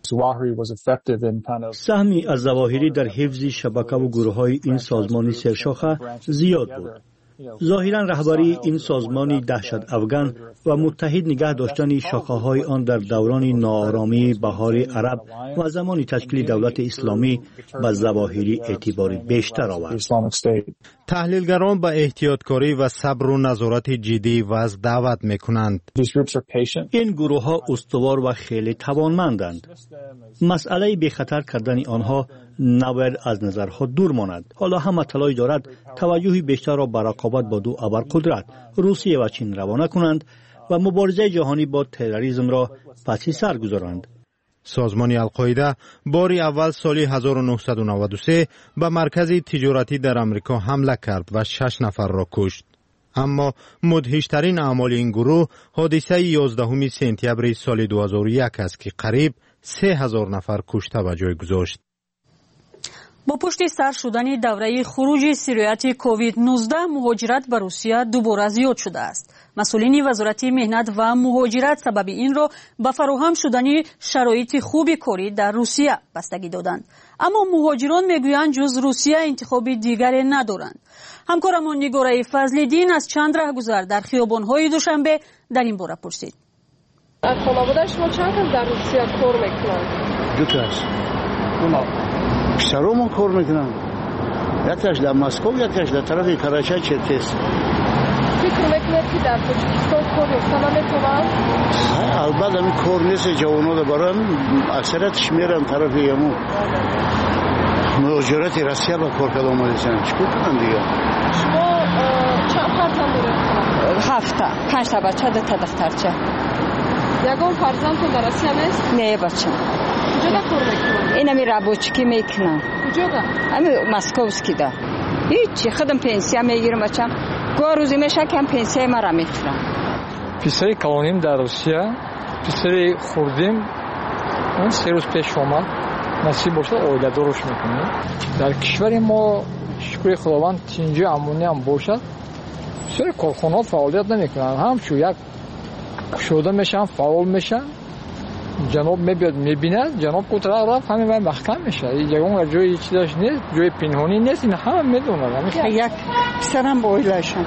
سهمی از ظواهری در حفظ شبکه و گروه های این سازمان سرشاخه زیاد بود. ظاهرا رهبری این سازمان دهشت افغان و متحد نگه داشتن شاخه‌های آن در دوران ناآرامی بهار عرب و زمان تشکیل دولت اسلامی به ظواهری اعتبار بیشتر آورد. تحلیلگران به احتیاطکاری و صبر و نظارت جدی وضع دعوت میکنند. این گروه ها استوار و خیلی توانمندند. مسئله به خطر کردن آنها نباید از نظرها دور ماند. حالا همه تلاش دارد توجه بیشتر را به رقابت با دو ابرقدرت روسیه و چین روانه کنند و مبارزه جهانی با تروریسم را پس سر گذارند. سازمان القاعده باری اول سال هزار و نهصد و نود و سه به مرکز تجارتی در امریکا حمله کرد و شش نفر را کشت. اما مدهشترین اعمال این گروه حادثه یازدهم سپتامبر سال دو هزار و یک است که قریب سه هزار نفر کشته به جای گذاشت. با پشت سر شدن دوره خروج سیریت کووید نوزده مهاجرت به روسیه دوباره زیاد شده است. مسئولین وزارت مهنت و مهاجرت سبب این را به فراهم شدن شرایط خوب کاری در روسیه بستگی دادند. اما مهاجران میگویند جز روسیه انتخاب دیگری ندارند. همکارمان نگاره فضل‌الدین از چند رهگذر در خیابان‌های دوشنبه در این باره پرسید. از خانواده شما چند کس در روسیه کار میکنند؟ دو کس. پسرامون کار میکنن. یکیش در مسکو، یکیش در طرف کراچی چرکس. فکر میکنید که در تاجیکستان کار یافتن نمیتونن؟ البته این کار نیست، جوانان رو برن اکثریتش میرن طرف یمو مهاجرت روسیه به کار کردن اومدن. چیکار کنن دیگه؟ شما چند فرزند دارید؟ هفته. پنج تا بچه ده تا دخترچه. یگان فرزندتون در روسیه نیست؟ نه بچه. کجا دا کار میکنن؟ این همی رابوچکی میکنن. کجا دا؟ همی مسکوسکی دا. هیچی خودم پنسیه میگیرم بچم. گوه روزی میشه که هم پنسیه مرا میخورم. پسری کلانیم در روسیه. پسری خوردیم. اون سه روز پیش آمد. نصیب باشه اویده داروش میکنیم. در کشور ما شکر خداوند اینجا امنی هم باشد. بسیاری کارخانه فعالیت نمیکنن. همچون یک شده میشن، فعال میشن. جناب میبید میبیند، جناب کوتاه رفت همین وقت محکم میشه. یگان جای چیزاش نیست، جای پنهانی نیست، این همه میدونن. یک پسرم با اویلهشن.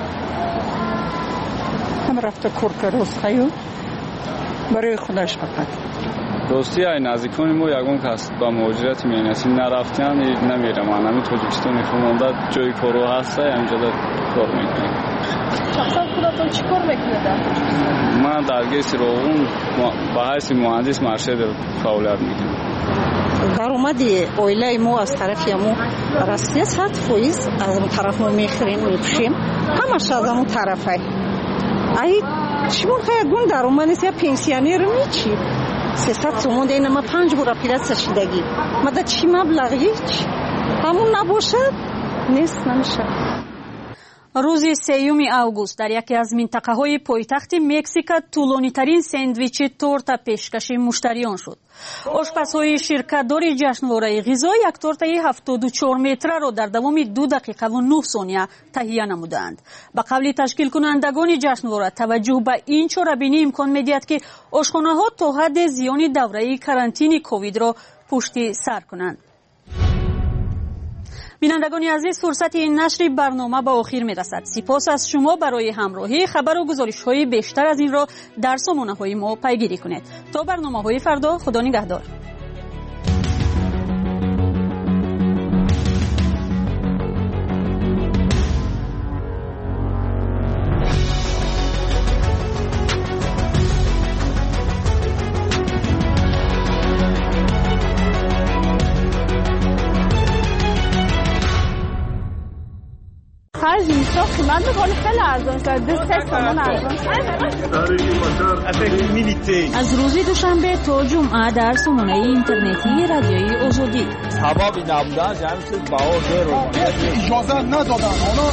هم رفته کار کرد خیو برای خودش فقط. دوستی های نزدیکان ما یگان کس با مهاجرت می‌نشین نرفتن نمیره. من همین تاجیکستان خونده جای کارو هست همینجا کار میکنم. شخصا خودتون چی کار میکنید؟ من درگیر سراغون با حیث مهندس مرشد فعالیت میکنم. درآمدی اویله ما از طرف ما راستی صد فیصد از اون طرف ما میخریم میپشیم. همش از اون طرفه. ای چی میخوای گون درآمد نیست یا پنسیونر میچی؟ سیصد سومون دیگه ما پنج بار پیرت سشیدگی. ما دا چی مبلغی چی؟ همون نباشد نیست نمیشه. روز سیوم اوگوست در یکی از منطقه‌های پایتخت مکزیک طولانی‌ترین ساندویچ تورتا پیشکش مشتریان شد. آشپزهای شرکت‌دار جشنواره غذا یک تورتای هفتاد و چهار متره را در دوام دو دقیقه و نه ثانیه تهیه نمودند. به قول تشکیل کنندگان جشنواره توجه به این چاره‌بینی امکان می‌دهد که آشخانه‌ها تا حد زیان دوره کرانتین کووید را پشت سر کنند. بینندگان عزیز، فرصت این نشر برنامه به آخر می رسد. سپاس از شما برای همراهی. خبر و گزارش های بیشتر از این را در سامانه های ما پیگیری کنید. تا برنامه های فردا، خدا نگهدار. خرج میشه قیمت بکنه خیلی ارزان شد. دو سه تومن ارزان شد. از روز دوشنبه تا جمعه در سامانه اینترنتی رادیوی آزادی سبب نبودنش همین چیز بها غیر اجازه ندادن. حالا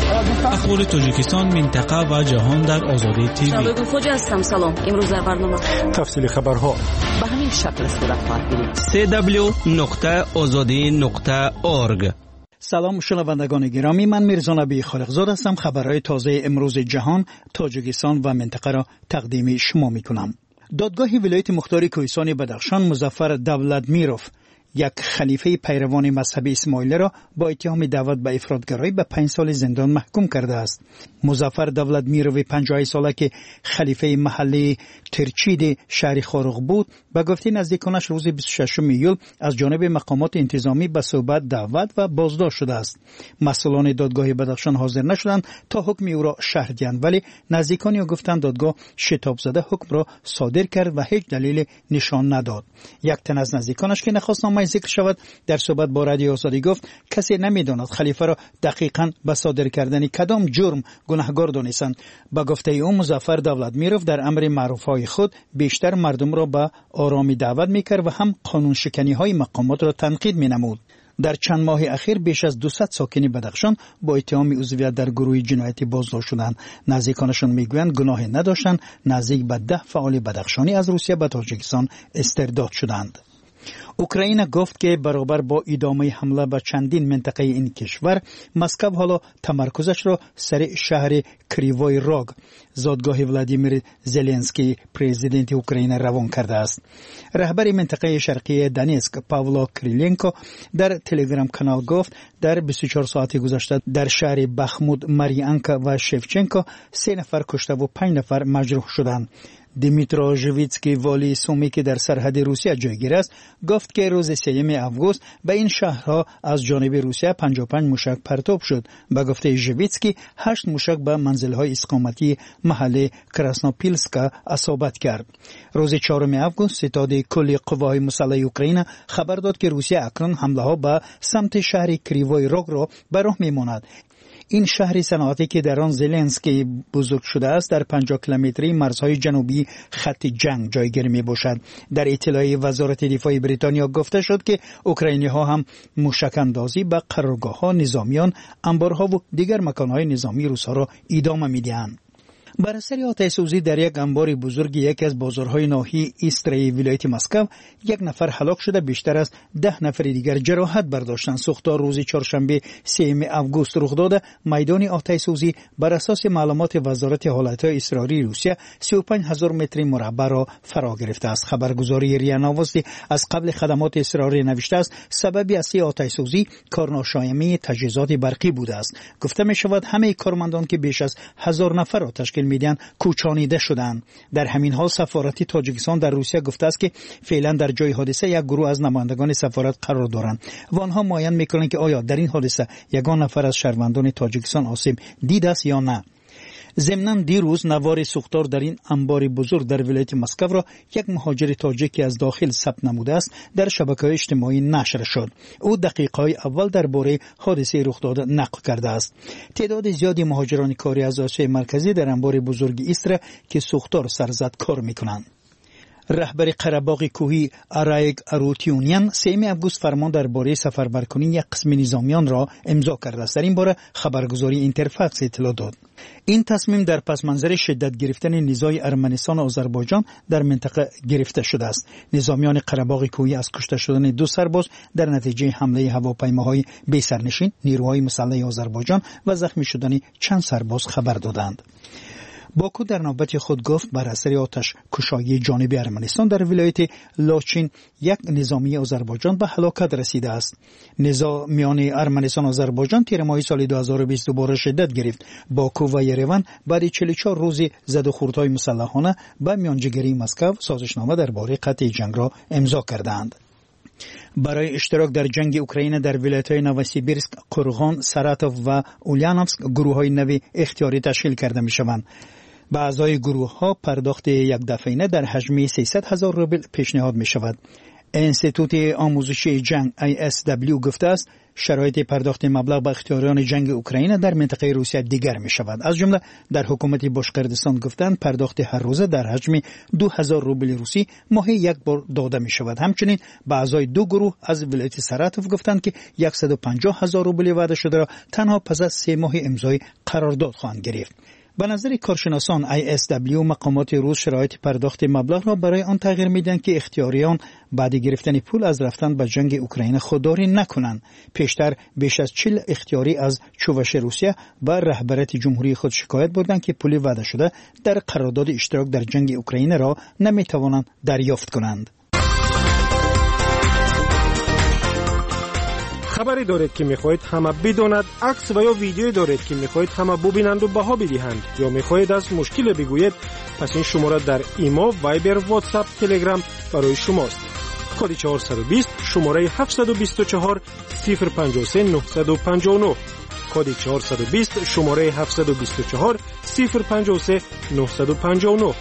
اخبار تاجیکستان، منطقه و جهان در آزادی تیوی. شبکه خوجا هستم. سلام. امروز در برنامه تفصیل خبرها به همین شکل صورت خواهد گرفت. سی دبلیو نقطه آزادی نقطه اورگ. سلام شنوندگان گرامی، من میرزا نبی خالقزاد هستم. خبرهای تازه امروز جهان، تاجیکستان و منطقه را تقدیم شما میکنم. دادگاه ولایت مختار کوهستان بدخشان مظفر دولتمیروف، یک خلیفه پیروان مذهب اسماعیلی را با اتهام دعوت به افراطگرایی به پنج سال زندان محکوم کرده است. مظفر دولتمیروف پنجاه ساله که خلیفه محلی ترچید شهر خارق بود، به گفته نزدیکانش روز بیست و ششم ایول از جانب مقامات انتظامی به صحبت دعوت و بازداشت شده است. مسئولان دادگاه بدخشان حاضر نشدند تا حکم او را شرح دهند، ولی نزدیکان او گفتند دادگاه شتاب زده حکم را صادر کرد و هیچ دلیل نشان نداد. یک تن از نزدیکانش که نخواست نام ذکر شود در صحبت با رادیو آزادی گفت کسی نمیداند خلیفه را دقیقاً به صادر کردن کدام جرم گناهکار دانستند. با گفته او مظفر دولتمیروف در امر معروفهای خود بیشتر مردم را به آرامی دعوت میکرد و هم قانون شکنی های مقامات را تنقید مینمود. در چند ماه اخیر بیش از دویست ساکن بدخشان با اتهام عضویت در گروه جنایتی بازداشت شدند. نزدیکانشان میگویند گناهی نداشتند. نزدیک به ده فعال بدخشانی از روسیه به تاجیکستان استرداد شدند. اوکراین گفت که برابر با ادامه حمله به چندین منطقه این کشور، مسکو حالا تمرکزش را سر شهر کریوای راگ، زادگاه ولادیمیر زلنسکی پرزیدنت اوکراین روان کرده است. رهبر منطقه شرقی دانیسک پاولا کریلنکو در تلگرام کانال گفت در بیست و چهار ساعت گذشته در شهر بخمود، ماریانکا و شفچنکو سه نفر کشته و پنج نفر مجروح شدند. دیمیترو ژویتسکی والی سومی که در سرحد روسیه جایگیر است گفت که روز سوم آگوست به این شهرها از جانب روسیه پنجاه و پنج موشک پرتاب شد. به گفته ژویتسکی هشت موشک به منزل‌های اقامتی محل کراسنوپیلسکا اصابت کرد. روز چهارم آگوست ستاد کل قوای مسلح اوکراین خبر داد که روسیه اکنون حمله‌ها به سمت شهر کریوای راگ را به راه می‌ماند. این شهر صنعتی که در آن زلنسکی بزرگ شده است در پنجاه کیلومتری مرزهای جنوبی خط جنگ جایگیر می باشد. در اطلاعیه وزارت دفاع بریتانیا گفته شد که اوکراینی ها هم موشک اندازی به قرارگاه ها، نظامیان، انبارها و دیگر مکانهای نظامی روس ها را ادامه می دهند. بر اثر آتش سوزی در یک انبار بزرگ یکی از بازارهای ناحیه ایستری ولایت مسکو یک نفر هلاک شده، بیشتر از ده نفر دیگر جراحت برداشتند. سوختار روز چهارشنبه سوم آگوست رخ داده. میدان آتش سوزی بر اساس معلومات وزارت حالتهای اضطراری روسیه سی و پنج هزار متر مربع را فرا گرفته است. خبرگزاری ریا نووستی از قبل خدمات اضطراری نوشته است سبب اصلی آتش سوزی کارناشایمی تجهیزات برقی بوده است. گفته می شود همه کارمندان که بیش از هزار نفر را تشکیل میدن کوچانیده شدند. در همین حال سفارت تاجیکستان در روسیه گفته است که فعلا در جای حادثه یک گروه از نمایندگان سفارت قرار دارند و آنها معاین میکنند که آیا در این حادثه یگان نفر از شهروندان تاجیکستان آسیب دیده است یا نه. ضمناً دیروز نوار سوختار در این انبار بزرگ در ولایت مسکو را یک مهاجر تاجیکی از داخل ثبت نموده است در شبکه‌های اجتماعی نشر شد. او دقیقه‌های اول درباره حادثه رخ داده نقل کرده است. تعداد زیادی مهاجران کاری از آسیای مرکزی در انبار بزرگ ایستره که سوختار سرزد کار می‌کنند. رهبر قره‌باغ کوهی ارایگ اروتیونیان سوم آگوست فرمان درباره سفربرکنی یک قسم نظامیان را امضا کرده است. در این باره خبرگزاری اینترفاکس اطلاع داد. این تصمیم در پس منظر شدت گرفتن نزاع ارمنستان و آذربایجان در منطقه گرفته شده است. نظامیان قره‌باغ کوهی از کشته شدن دو سرباز در نتیجه حمله هواپیماهای بی سرنشین نیروهای مسلح آذربایجان و زخمی شدن چند سرباز خبر دادند. باکو در نوبت خود گفت بر اثر آتش کشایی جانب ارمنستان در ولایت لاچین یک نظامی آذربایجان به هلاکت رسیده است. نزاع میان ارمنستان و آذربایجان تیر ماه سال دو هزار و بیست دوباره شدت گرفت. باکو و یروان بعد چهل و چهار روز زد و خوردهای مسلحانه به میانجیگری مسکو سازشنامه درباره قطع جنگ را امضا کردند. برای اشتراک در جنگ اوکراین در ولایت‌های نووسیبیرسک، قرغان، ساراتوف و اولانوفسک گروه‌های نوی اختیاری تشکیل کرده می‌شوند. به اعضای گروه‌ها پرداخت یک دفعینه در حجم سیصد هزار روبل پیشنهاد می‌شود. انستیتوت آموزشی جنگ آی اس دبلیو گفته است شرایط پرداخت مبلغ به اختیاریان جنگ اوکراین در منطقه روسیه دیگر می شود. از جمله در حکومت باشقردستان گفتند پرداخت هر روزه در حجم دو هزار روبل روسی ماهی یک بار داده می شود. همچنین به اعضای دو گروه از ولایت ساراتوف گفتند که صد و پنجاه هزار روبل وعده شده را تنها پس از سه ماه امضای قرارداد خواهند گرفت. به نظر کارشناسان آی اس دبلیو مقامات روس شرایط پرداخت مبلغ را برای آن تغییر میدن که اختیاریان بعد گرفتن پول از رفتن به جنگ اوکراین خودداری نکنند. پیشتر بیش از چهل اختیاری از چوبش روسیه به رهبریت جمهوری خود شکایت بردند که پول وعده شده در قرارداد اشتراک در جنگ اوکراین را نمیتوانند دریافت کنند. خبری دارید که میخواهید همه بداند، عکس و یا ویدیویی دارید که میخواهید همه ببینند و بها بدهند، یا میخواهید از مشکل بگویید، پس این شماره در ایما، وایبر، واتساپ، تلگرام برای شماست. کد چهارصد و بیست شماره هفتصد و بیست و چهار صفر پنجاه و سه نهصد و پنجاه و نه. کد چهارصد و بیست شماره هفتصد و بیست و چهار صفر پنجاه و سه نهصد و پنجاه و نه.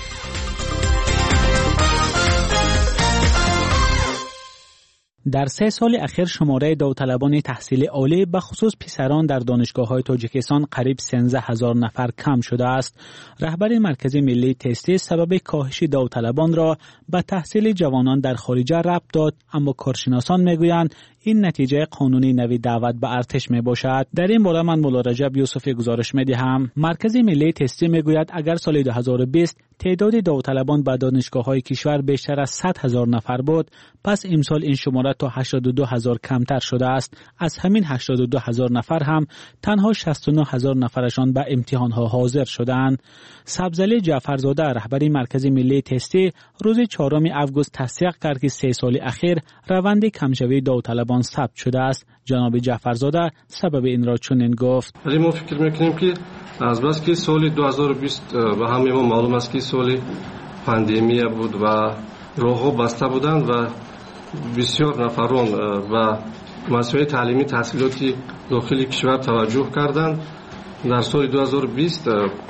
در سه سال اخیر شماره داوطلبان تحصیل عالی به خصوص پسران در دانشگاه‌های تاجیکستان قریب سیزده هزار نفر کم شده است. رهبر مرکز ملی تستی سبب کاهش داوطلبان را به تحصیل جوانان در خارج ربط داد، اما کارشناسان میگویند این نتیجه قانونی نوی دعوت به ارتش می باشد. در این باره من مولا رجب یوسفی گزارش می دهم. مرکز ملی تستی می گوید اگر سال دو هزار و بیست تعداد داوطلبان به دانشگاه‌های کشور بیشتر از صد هزار نفر بود، پس امسال این شماره تا هشتاد و دو هزار کمتر شده است. از همین هشتاد و دو هزار نفر هم تنها شصت و نه هزار نفرشان به امتحان‌ها حاضر شدند. سبزعلی جعفرزاده رهبر مرکز ملی تستی روز چهارم اوگوست تصدیق کرد که سه سال اخیر روند کمشوی داوطلبان ثبت شده است. جناب جعفرزاده سبب این را چنین گفت: ولی ما فکر میکنیم که از بس که سال دو هزار و بیست به همه ما معلوم است که سال پاندمی بود و راه‌ها بسته بودند و بسیار نفران و مسائل تعلیمی تحصیلاتی داخل کشور توجه کردند. در سال دو هزار و بیست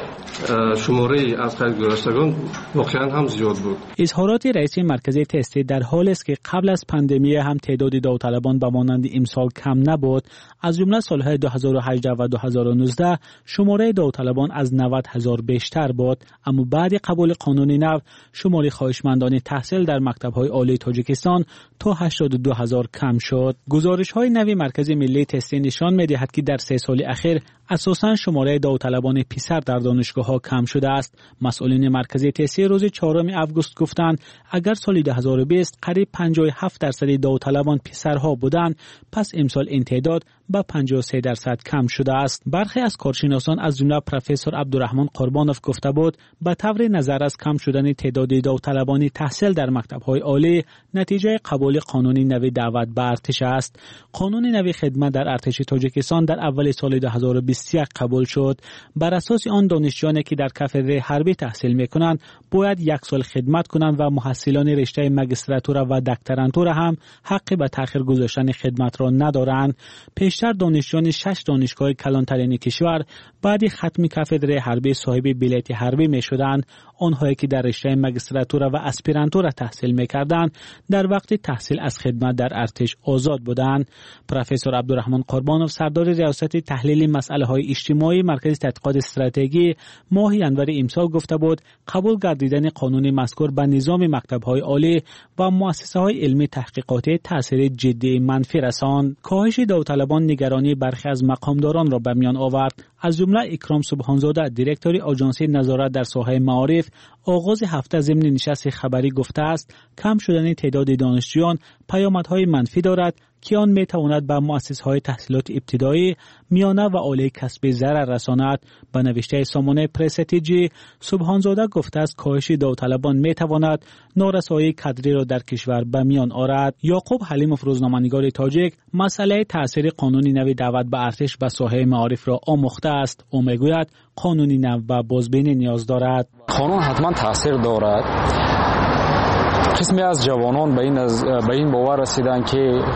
شماره از خرید گذشتگان واقعا هم زیاد بود. اظهارات رئیس مرکز تستی در حالی است که قبل از پاندمی هم تعداد داوطلبان به مانند امسال کم نبود. از جمله سالهای دو هزار و هجده و دو هزار و نوزده شماره داوطلبان از نود هزار بیشتر بود، اما بعد قبول قانون نو شماره خواهشمندان تحصیل در مکتب‌های عالی تاجیکستان تا هشتاد و دو هزار کم شد. گزارش‌های نوی مرکز ملی تستی نشان می‌دهد که در سه سال اخیر اساساً شماره داوطلبان پسر در دانشگاه‌ها کم شده است. مسئولین مرکز تستی روز چهارم اوگوست گفتند اگر سال دو هزار و بیست قریب پنجاه و هفت درصد داوطلبان پسرها بودند، پس امسال این تعداد به پنجاه و سه درصد کم شده است. برخی از کارشناسان از جمله پروفسور عبدالرحمن قربانوف گفته بود به طور نظر از کم شدن تعداد داوطلبان تحصیل در مکتب‌های عالی نتیجه قبول قانونی نوی دعوت به ارتش است. قانون نوی خدمت در ارتش تاجیکستان در اول سال دو هزار و بیست و یک قبول شد. بر اساس آن دانشجویانی که در کافدره حربی تحصیل می‌کنند باید یک سال خدمت کنند و محصلان رشته ماجستراتور و دکترانتور هم حق به تأخیر گذاشتن خدمت را ندارند. پیشتر دانشجویان شش دانشگاه کلانترین کشور بعد ختم کافدره حربی صاحب بلیت حربی می‌شدند. آنهایی که در رشته ماجستراتور و اسپیرانتور تحصیل می‌کردند در وقت تحصیل از خدمت در ارتش آزاد بودند. پروفسور عبدالرحمن قربانوف سردار ریاست تحلیل مسائل اجتماعی مرکز تحقیقات استراتژی ماه ژانویه امسال گفته بود قبول گردیدن قانون مذکور به نظام مکتب‌های عالی و مؤسسه‌های علمی تحقیقاتی تاثیر جدی منفی رساند. کاهش داوطلبان نگرانی برخی از مقامداران را به میان آورد. از جمله اکرام سبحانزاده دیرکتور آژانس نظارت در ساحه معارف آغاز هفته ضمن نشست خبری گفته است کم شدن تعداد دانشجویان پیامدهای منفی دارد که آن میتواند به مؤسسه‌های تحصیلات ابتدایی، میانه و عالی کسب ضرر رساند. به نوشته سامانه پرستیجی سبحانزاده گفته است کاهش داوطلبان میتواند نارسایی کادری را در کشور به میان آورد. یعقوب حلیموف روزنامه‌نگار تاجیک مسئله تاثیر قانونی نوی دعوت به ارتش به ساحه معارف را آموخته است. او میگوید قانونی نو به بازبینی نیاز دارد. قانون حتما تاثیر دارد. قسمی از جوانان به این از به این باور رسیدند که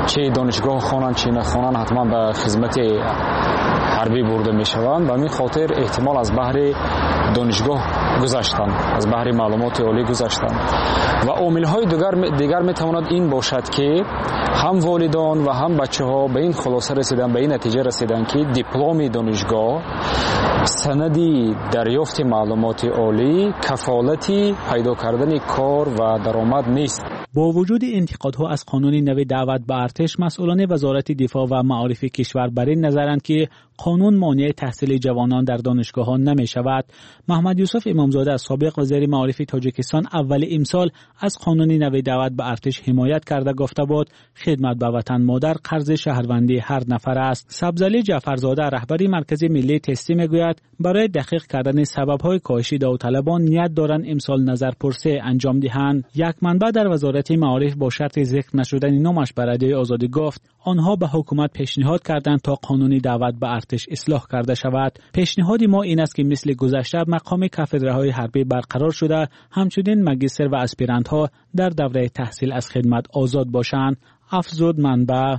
چه دانشگاه خوانند چه نخوانند حتما به خدمت حربی برده میشوند و همین خاطر احتمال از بحر دانشگاه گذشتن، از بحر معلومات عالی گذشتن. و عامل‌های دیگر دیگر میتواند این باشد که هم والدان و هم بچه‌ها به این خلاصه رسیدن، به این نتیجه رسیدن که دیپلم دانشگاه سندی دریافت معلومات عالی کفالتی پیدا کردن کار و درآمد نیست. با وجود انتقادها از قانون نو دعوت به ارتش، مسئولان وزارت دفاع و معارف کشور بر این نظرند که قانون مانع تحصیل جوانان در دانشگاه‌ها نمی شود. محمد یوسف امامزاده سابق وزیر معارف تاجیکستان اول امسال از قانون نو دعوت به ارتش حمایت کرده گفته بود خدمت به وطن مادر قرض شهروندی هر نفر است. سبزعلی جعفرزاده رهبری مرکز ملی تستی میگوید برای دقیق کردن سبب‌های کاهش داوطلبان نیت دارند امسال نظرپرسی انجام دهند. یک منبع در وزارت معارف با شرط ذکر نشدن نامش بر رادیو آزادی گفت آنها به حکومت پیشنهاد کردند تا قانون دعوت به ارتش اصلاح کرده شود. پیشنهاد ما این است که مثل گذشته مقام کافدرهای حربی برقرار شده، همچنین ماجستر و اسپیرانت ها در دوره تحصیل از خدمت آزاد باشند. افزود منبع.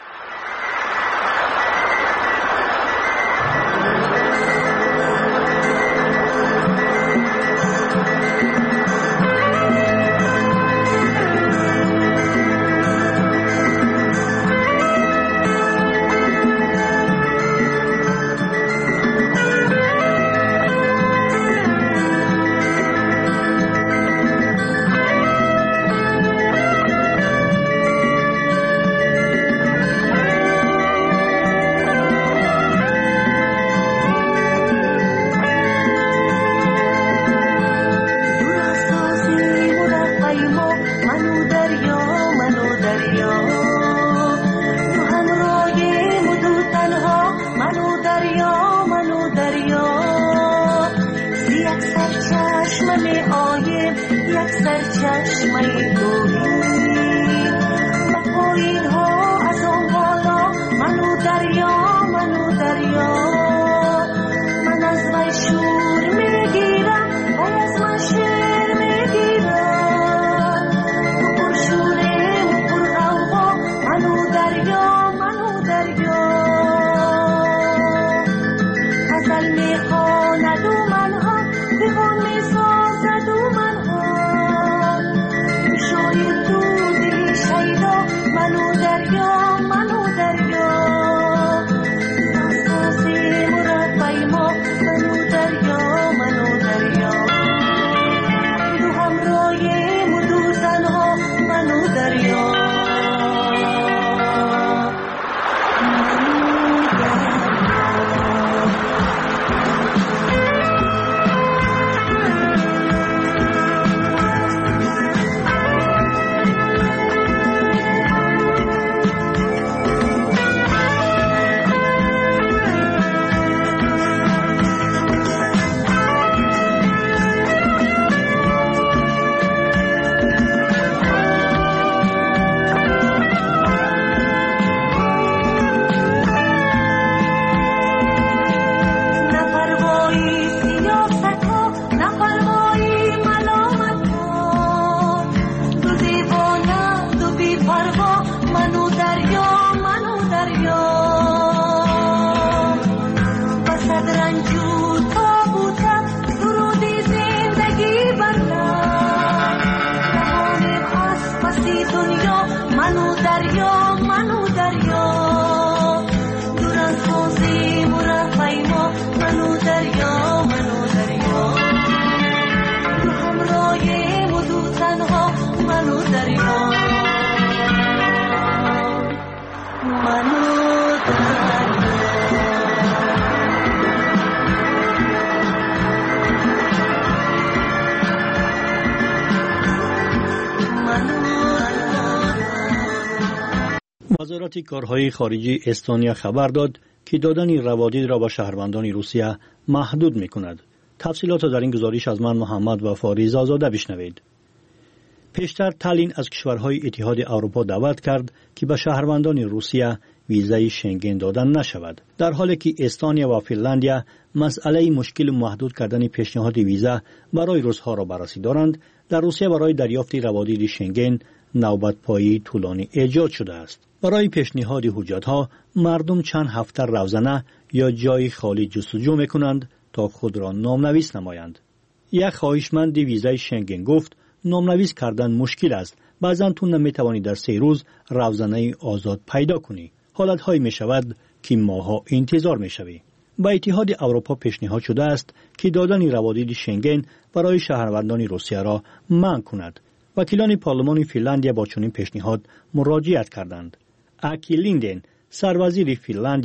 وزارت کارهای خارجی استونیا خبر داد که دادن روادید را به شهروندان روسیه محدود می کند. تفصیلات در این گزارش از من محمد و فاریز آزاده بشنوید. پیشتر تالین از کشورهای اتحاد اروپا دعوت کرد که به شهروندان روسیه ویزای شنگن دادن نشود، در حالی که استونیا و فنلاندیا مسئله مشکل محدود کردن پیشنهاد ویزا برای روس‌ها را بررسی دارند. در روسیه برای دریافت روادید شنگن نوبت پایی طولانی ایجاد شده است. برای پیشنهاد حجت‌ها مردم چند هفته روزانه یا جای خالی جستجو می‌کنند تا خود را نامنویس نمایند. یک خواهشمند ویزای شنگن گفت نامنویس کردن مشکل است. بعضاً تو نمی‌توانی در سه روز روزانه آزاد پیدا کنی. حالت‌هایی می‌شود که ماها انتظار می‌شوی. با اتحاد اروپا پیشنهاد شده است که دادن روادید شنگن برای شهروندان روسیه را منع کند. وکیلان پارلمان فنلاندیا با چنین پیشنهاد مراجعت کردند. اکی لیندن، سروزیر فنلاندیا